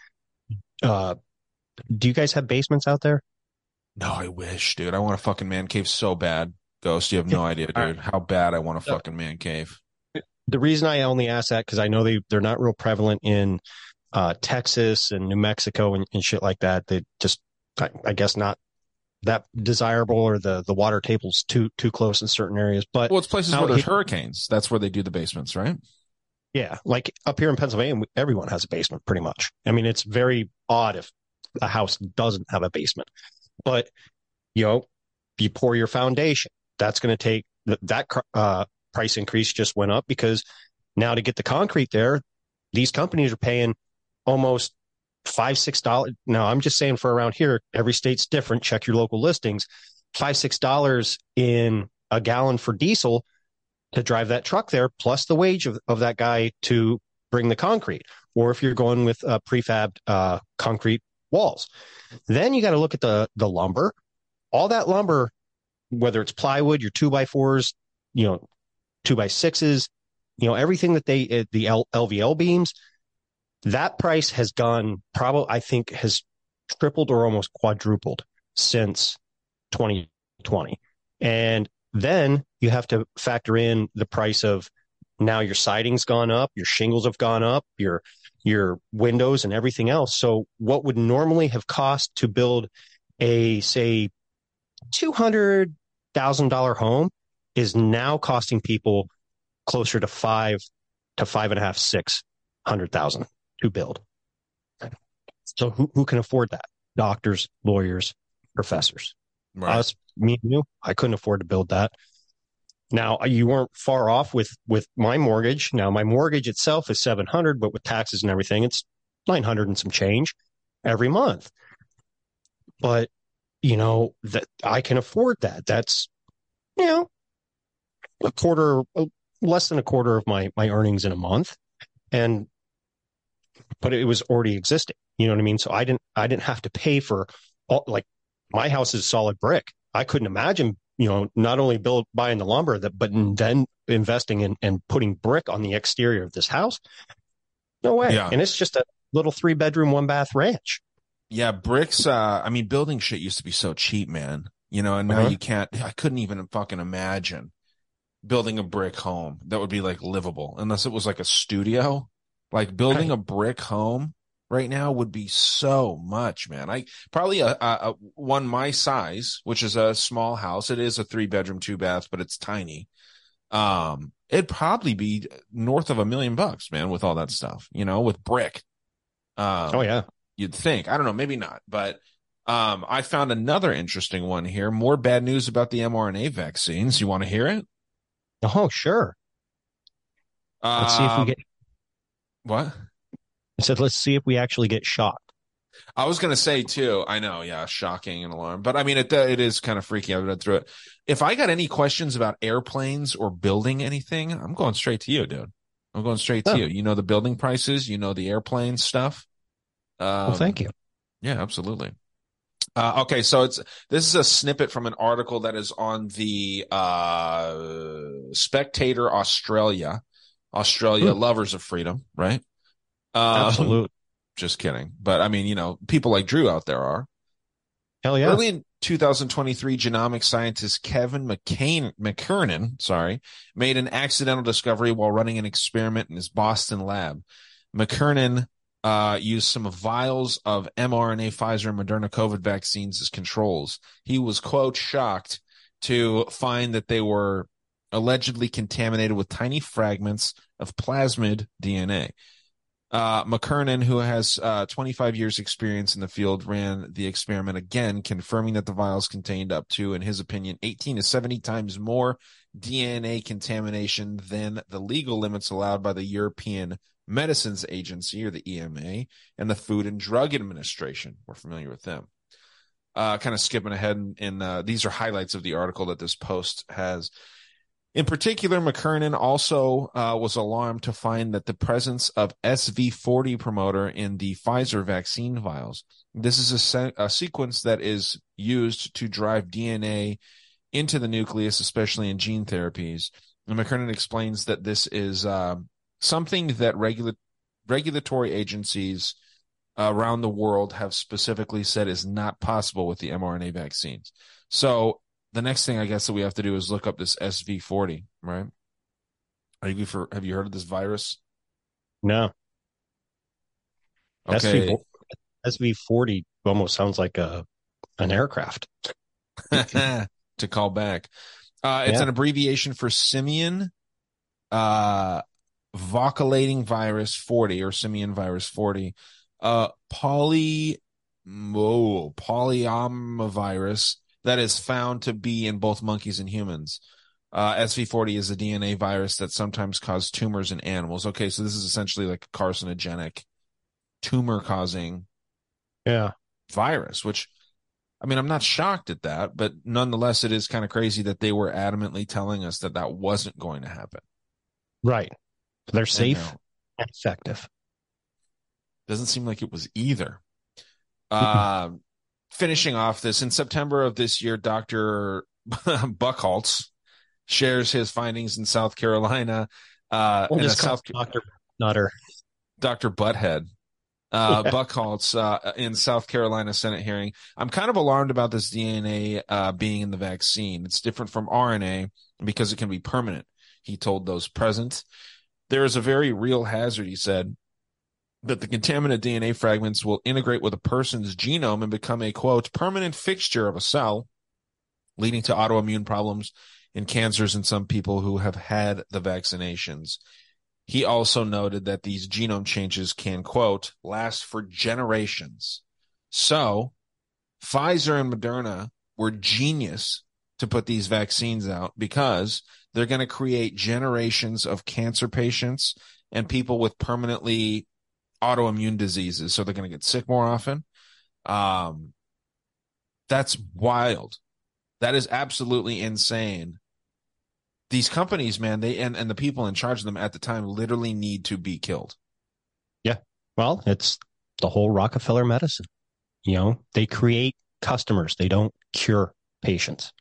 do you guys have basements out there? No, I wish, dude. I want a fucking man cave so bad. Ghost, you have no idea, dude, how bad I want a fucking man cave. The reason I only ask that, because I know they're not real prevalent in Texas and New Mexico and shit like that. They just, I guess, not that desirable, or the water table's too close in certain areas. But well, it's places where there's hurricanes. That's where they do the basements, right? Yeah, like up here in Pennsylvania, everyone has a basement pretty much. I mean, it's very odd if a house doesn't have a basement. But, you pour your foundation. That's going to take that price increase just went up because now to get the concrete there, these companies are paying almost $5, $6. Now, I'm just saying for around here, every state's different. Check your local listings. $5, $6 in a gallon for diesel to drive that truck there, plus the wage of that guy to bring the concrete. Or if you're going with prefabbed concrete walls, then you got to look at the lumber. All that lumber, whether it's plywood, your 2x4s, 2x6s, everything that the LVL beams, that price has gone I think has tripled or almost quadrupled since 2020. And then you have to factor in the price of now your siding's gone up, your shingles have gone up, your windows and everything else. So what would normally have cost to build a, say, $200,000 home is now costing people closer to $5 to $5.5, $600,000 to build. So who can afford that? Doctors, lawyers, professors. Right. Us, me and you, I couldn't afford to build that. Now, you weren't far off with my mortgage. Now, my mortgage itself is $700, but with taxes and everything, it's $900 and some change every month. But, that I can afford that. That's, less than a quarter of my earnings in a month. But it was already existing. You know what I mean? So I didn't have to pay for my house is solid brick. I couldn't imagine, not only buying the lumber but then investing in and putting brick on the exterior of this house. No way. Yeah. And it's just little 3-bedroom, 1-bath ranch. Yeah, bricks. I mean, building shit used to be so cheap, man. You know, and now you can't. I couldn't even fucking imagine building a brick home that would be like livable, unless it was like a studio. Like building a brick home right now would be so much, man. I probably a one my size, which is a small house. It is a 3-bedroom, 2-bath, but it's tiny. It'd probably be north of $1 million, man, with all that stuff. You know, with brick. Oh yeah. You'd think. I don't know, maybe not, but I found another interesting one here. More bad news about the mRNA vaccines. You want to hear it? Oh, sure. Let's see if we get. What? I said, let's see if we actually get shocked. I was going to say too. I know, yeah, shocking and alarm, but I mean, it is kind of freaky. I've read through it. If I got any questions about airplanes or building anything, I'm going straight to you, dude. I'm going straight to you. You know the building prices. You know the airplane stuff. Well, thank you. Yeah, absolutely. Okay, so this is a snippet from an article that is on the Spectator Australia, lovers of freedom, right? Absolutely. Just kidding. But I mean, you know, people like Drew out there are. Hell yeah. Early in 2023, genomic scientist Kevin McKernan, made an accidental discovery while running an experiment in his Boston lab. McKernan used some vials of mRNA Pfizer and Moderna COVID vaccines as controls. He was, quote, shocked to find that they were allegedly contaminated with tiny fragments of plasmid DNA. McKernan, who has 25 years experience in the field, ran the experiment again, confirming that the vials contained up to, in his opinion, 18 to 70 times more DNA contamination than the legal limits allowed by the European Medicines Agency, or the EMA, and the Food and Drug Administration. We're familiar with them. Kind of skipping ahead, and these are highlights of the article that this post has. In particular, McKernan also was alarmed to find that the presence of SV40 promoter in the Pfizer vaccine vials. This is a sequence that is used to drive DNA into the nucleus, especially in gene therapies. And McKernan explains that this is something that regulatory agencies around the world have specifically said is not possible with the mRNA vaccines. So the next thing I guess that we have to do is look up this SV40, right? Have you heard of this virus? No. Okay. SV40 almost sounds like an aircraft. To call back. It's an abbreviation for simian vocalating virus 40, or simian virus 40. Polyomavirus that is found to be in both monkeys and humans. SV40 is a DNA virus that sometimes causes tumors in animals. Okay, so this is essentially like a carcinogenic, tumor-causing virus, which, I mean, I'm not shocked at that, but nonetheless, it is kind of crazy that they were adamantly telling us that that wasn't going to happen. Right. They're safe and effective. Doesn't seem like it was either. Finishing off this, in September of this year, Dr. Buchholz shares his findings in South Carolina. Dr. Nutter. Dr. Butthead. Buchholz in South Carolina Senate hearing. I'm kind of alarmed about this DNA being in the vaccine. It's different from RNA because it can be permanent, he told those present. There is a very real hazard, he said, that the contaminant DNA fragments will integrate with a person's genome and become a, quote, permanent fixture of a cell, leading to autoimmune problems and cancers in some people who have had the vaccinations. He also noted that these genome changes can, quote, last for generations. So Pfizer and Moderna were genius to put these vaccines out because they're going to create generations of cancer patients and people with permanently autoimmune diseases. So they're going to get sick more often. That's wild. That is absolutely insane. These companies, man, they and the people in charge of them at the time literally need to be killed. Yeah. Well, it's the whole Rockefeller medicine. You know, they create customers. They don't cure patients.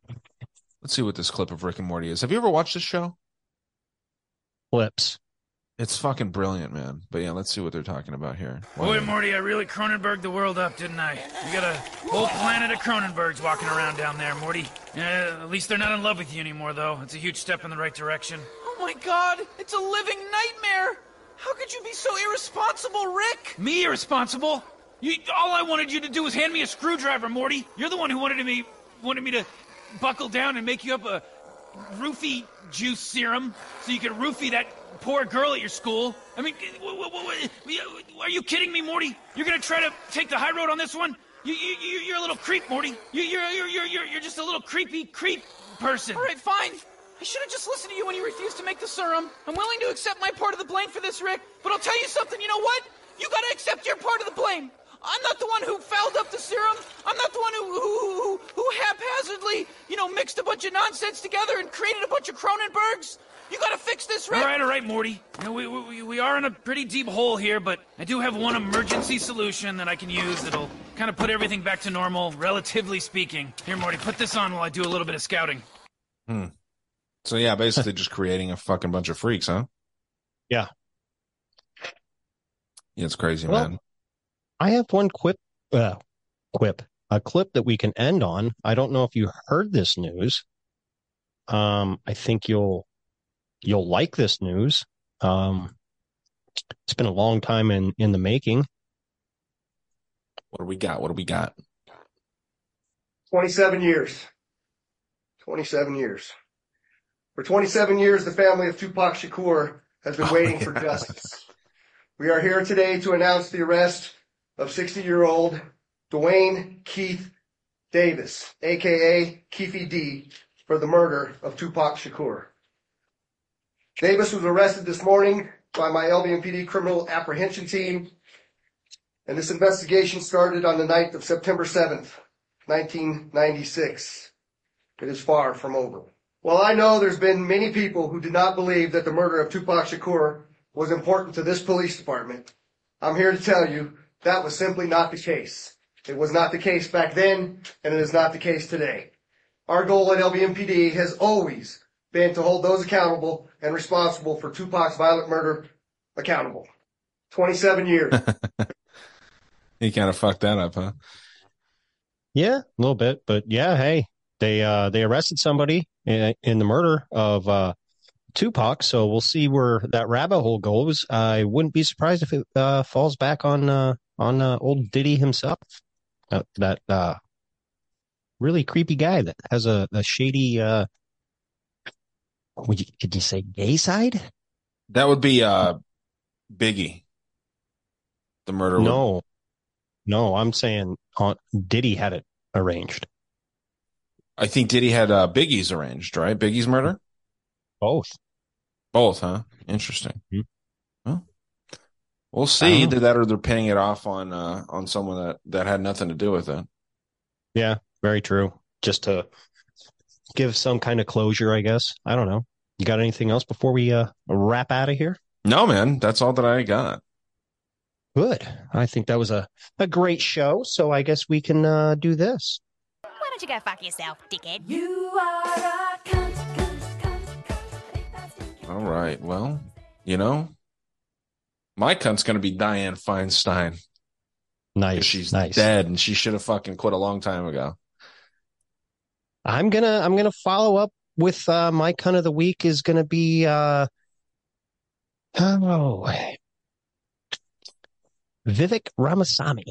Let's see what this clip of Rick and Morty is. Have you ever watched this show? Clips. It's fucking brilliant, man. But yeah, let's see what they're talking about here. Boy, Morty, I really Cronenberg'd the world up, didn't I? You got a whole planet of Cronenbergs walking around down there, Morty. At least they're not in love with you anymore, though. It's a huge step in the right direction. Oh my god, it's a living nightmare! How could you be so irresponsible, Rick? Me irresponsible? All I wanted you to do was hand me a screwdriver, Morty. You're the one who wanted me to buckle down and make you up a roofie juice serum so you could roofie that poor girl at your school. I mean, are you kidding me, Morty? You're gonna try to take the high road on this one? You're a little creep, Morty. You're just a little creepy creep person. All right, fine. I should have just listened to you when you refused to make the serum. I'm willing to accept my part of the blame for this, Rick. But I'll tell you something. You know what? You gotta accept your part of the blame. I'm not the one who fouled up the serum. I'm not the one who haphazardly, mixed a bunch of nonsense together and created a bunch of Cronenbergs. You gotta fix this, Rick. All right, Morty. We are in a pretty deep hole here, but I do have one emergency solution that I can use that'll kind of put everything back to normal, relatively speaking. Here, Morty, put this on while I do a little bit of scouting. So yeah, basically just creating a fucking bunch of freaks, huh? Yeah. Yeah, it's crazy, Well, man. I have one a clip that we can end on. I don't know if you heard this news. I think you'll like this news. It's been a long time in the making. What do we got? 27 years. 27 years. For 27 years, the family of Tupac Shakur has been waiting for justice. We are here today to announce the arrest of 60-year-old Dwayne Keith Davis, a.k.a. Keefy D, for the murder of Tupac Shakur. Davis was arrested this morning by my LBMPD criminal apprehension team, and this investigation started on the night of September 7th, 1996. It is far from over. Well, I know there's been many people who did not believe that the murder of Tupac Shakur was important to this police department. I'm here to tell you that was simply not the case. It was not the case back then, and it is not the case today. Our goal at LBMPD has always been to hold those accountable and responsible for Tupac's violent murder accountable. 27 years. He kind of fucked that up, huh? Yeah, a little bit, but yeah, hey, they arrested somebody in the murder of Tupac, so we'll see where that rabbit hole goes. I wouldn't be surprised if it falls back on old Diddy himself, that really creepy guy that has a shady. Could you say gay side? That would be Biggie. The murderer. No, I'm saying Diddy had it arranged. I think Diddy had Biggie's arranged, right? Biggie's murder? Both, huh? Interesting. Well, we'll see. Either that or they're pinning it off on someone that had nothing to do with it. Yeah, very true. Just to give some kind of closure, I guess. I don't know. You got anything else before we wrap out of here? No, man. That's all that I got. Good. I think that was a great show, so I guess we can do this. Why don't you go fuck yourself, dickhead? You are a cunt. All right. Well, my cunt's going to be Dianne Feinstein. Nice. She's nice. dead, and she should have fucking quit a long time ago. I'm gonna follow up with my cunt of the week is gonna be Vivek Ramaswamy.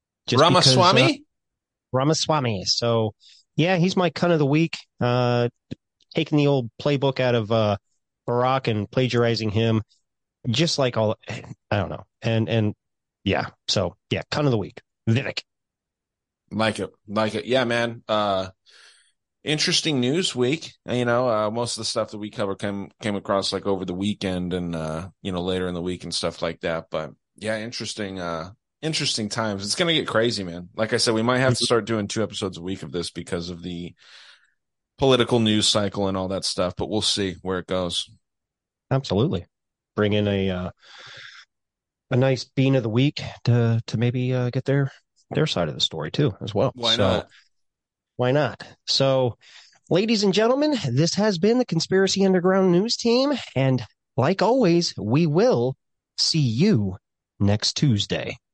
Ramaswamy. So yeah, he's my cunt of the week. Taking the old playbook out of Barack and plagiarizing him, just like I don't know. And yeah, so yeah, cunt of the week, Vivek. Like it. Yeah, man. Interesting news week. Most of the stuff that we cover came across like over the weekend and later in the week and stuff like that. But yeah, interesting times. It's gonna get crazy, man. Like I said, we might have to start doing 2 episodes a week of this because of the political news cycle and all that stuff. But we'll see where it goes. Absolutely. Bring in a nice bean of the week to maybe get their side of the story too as well. Why not? So, ladies and gentlemen, this has been the Conspiracy Underground News Team, and like always, we will see you next Tuesday.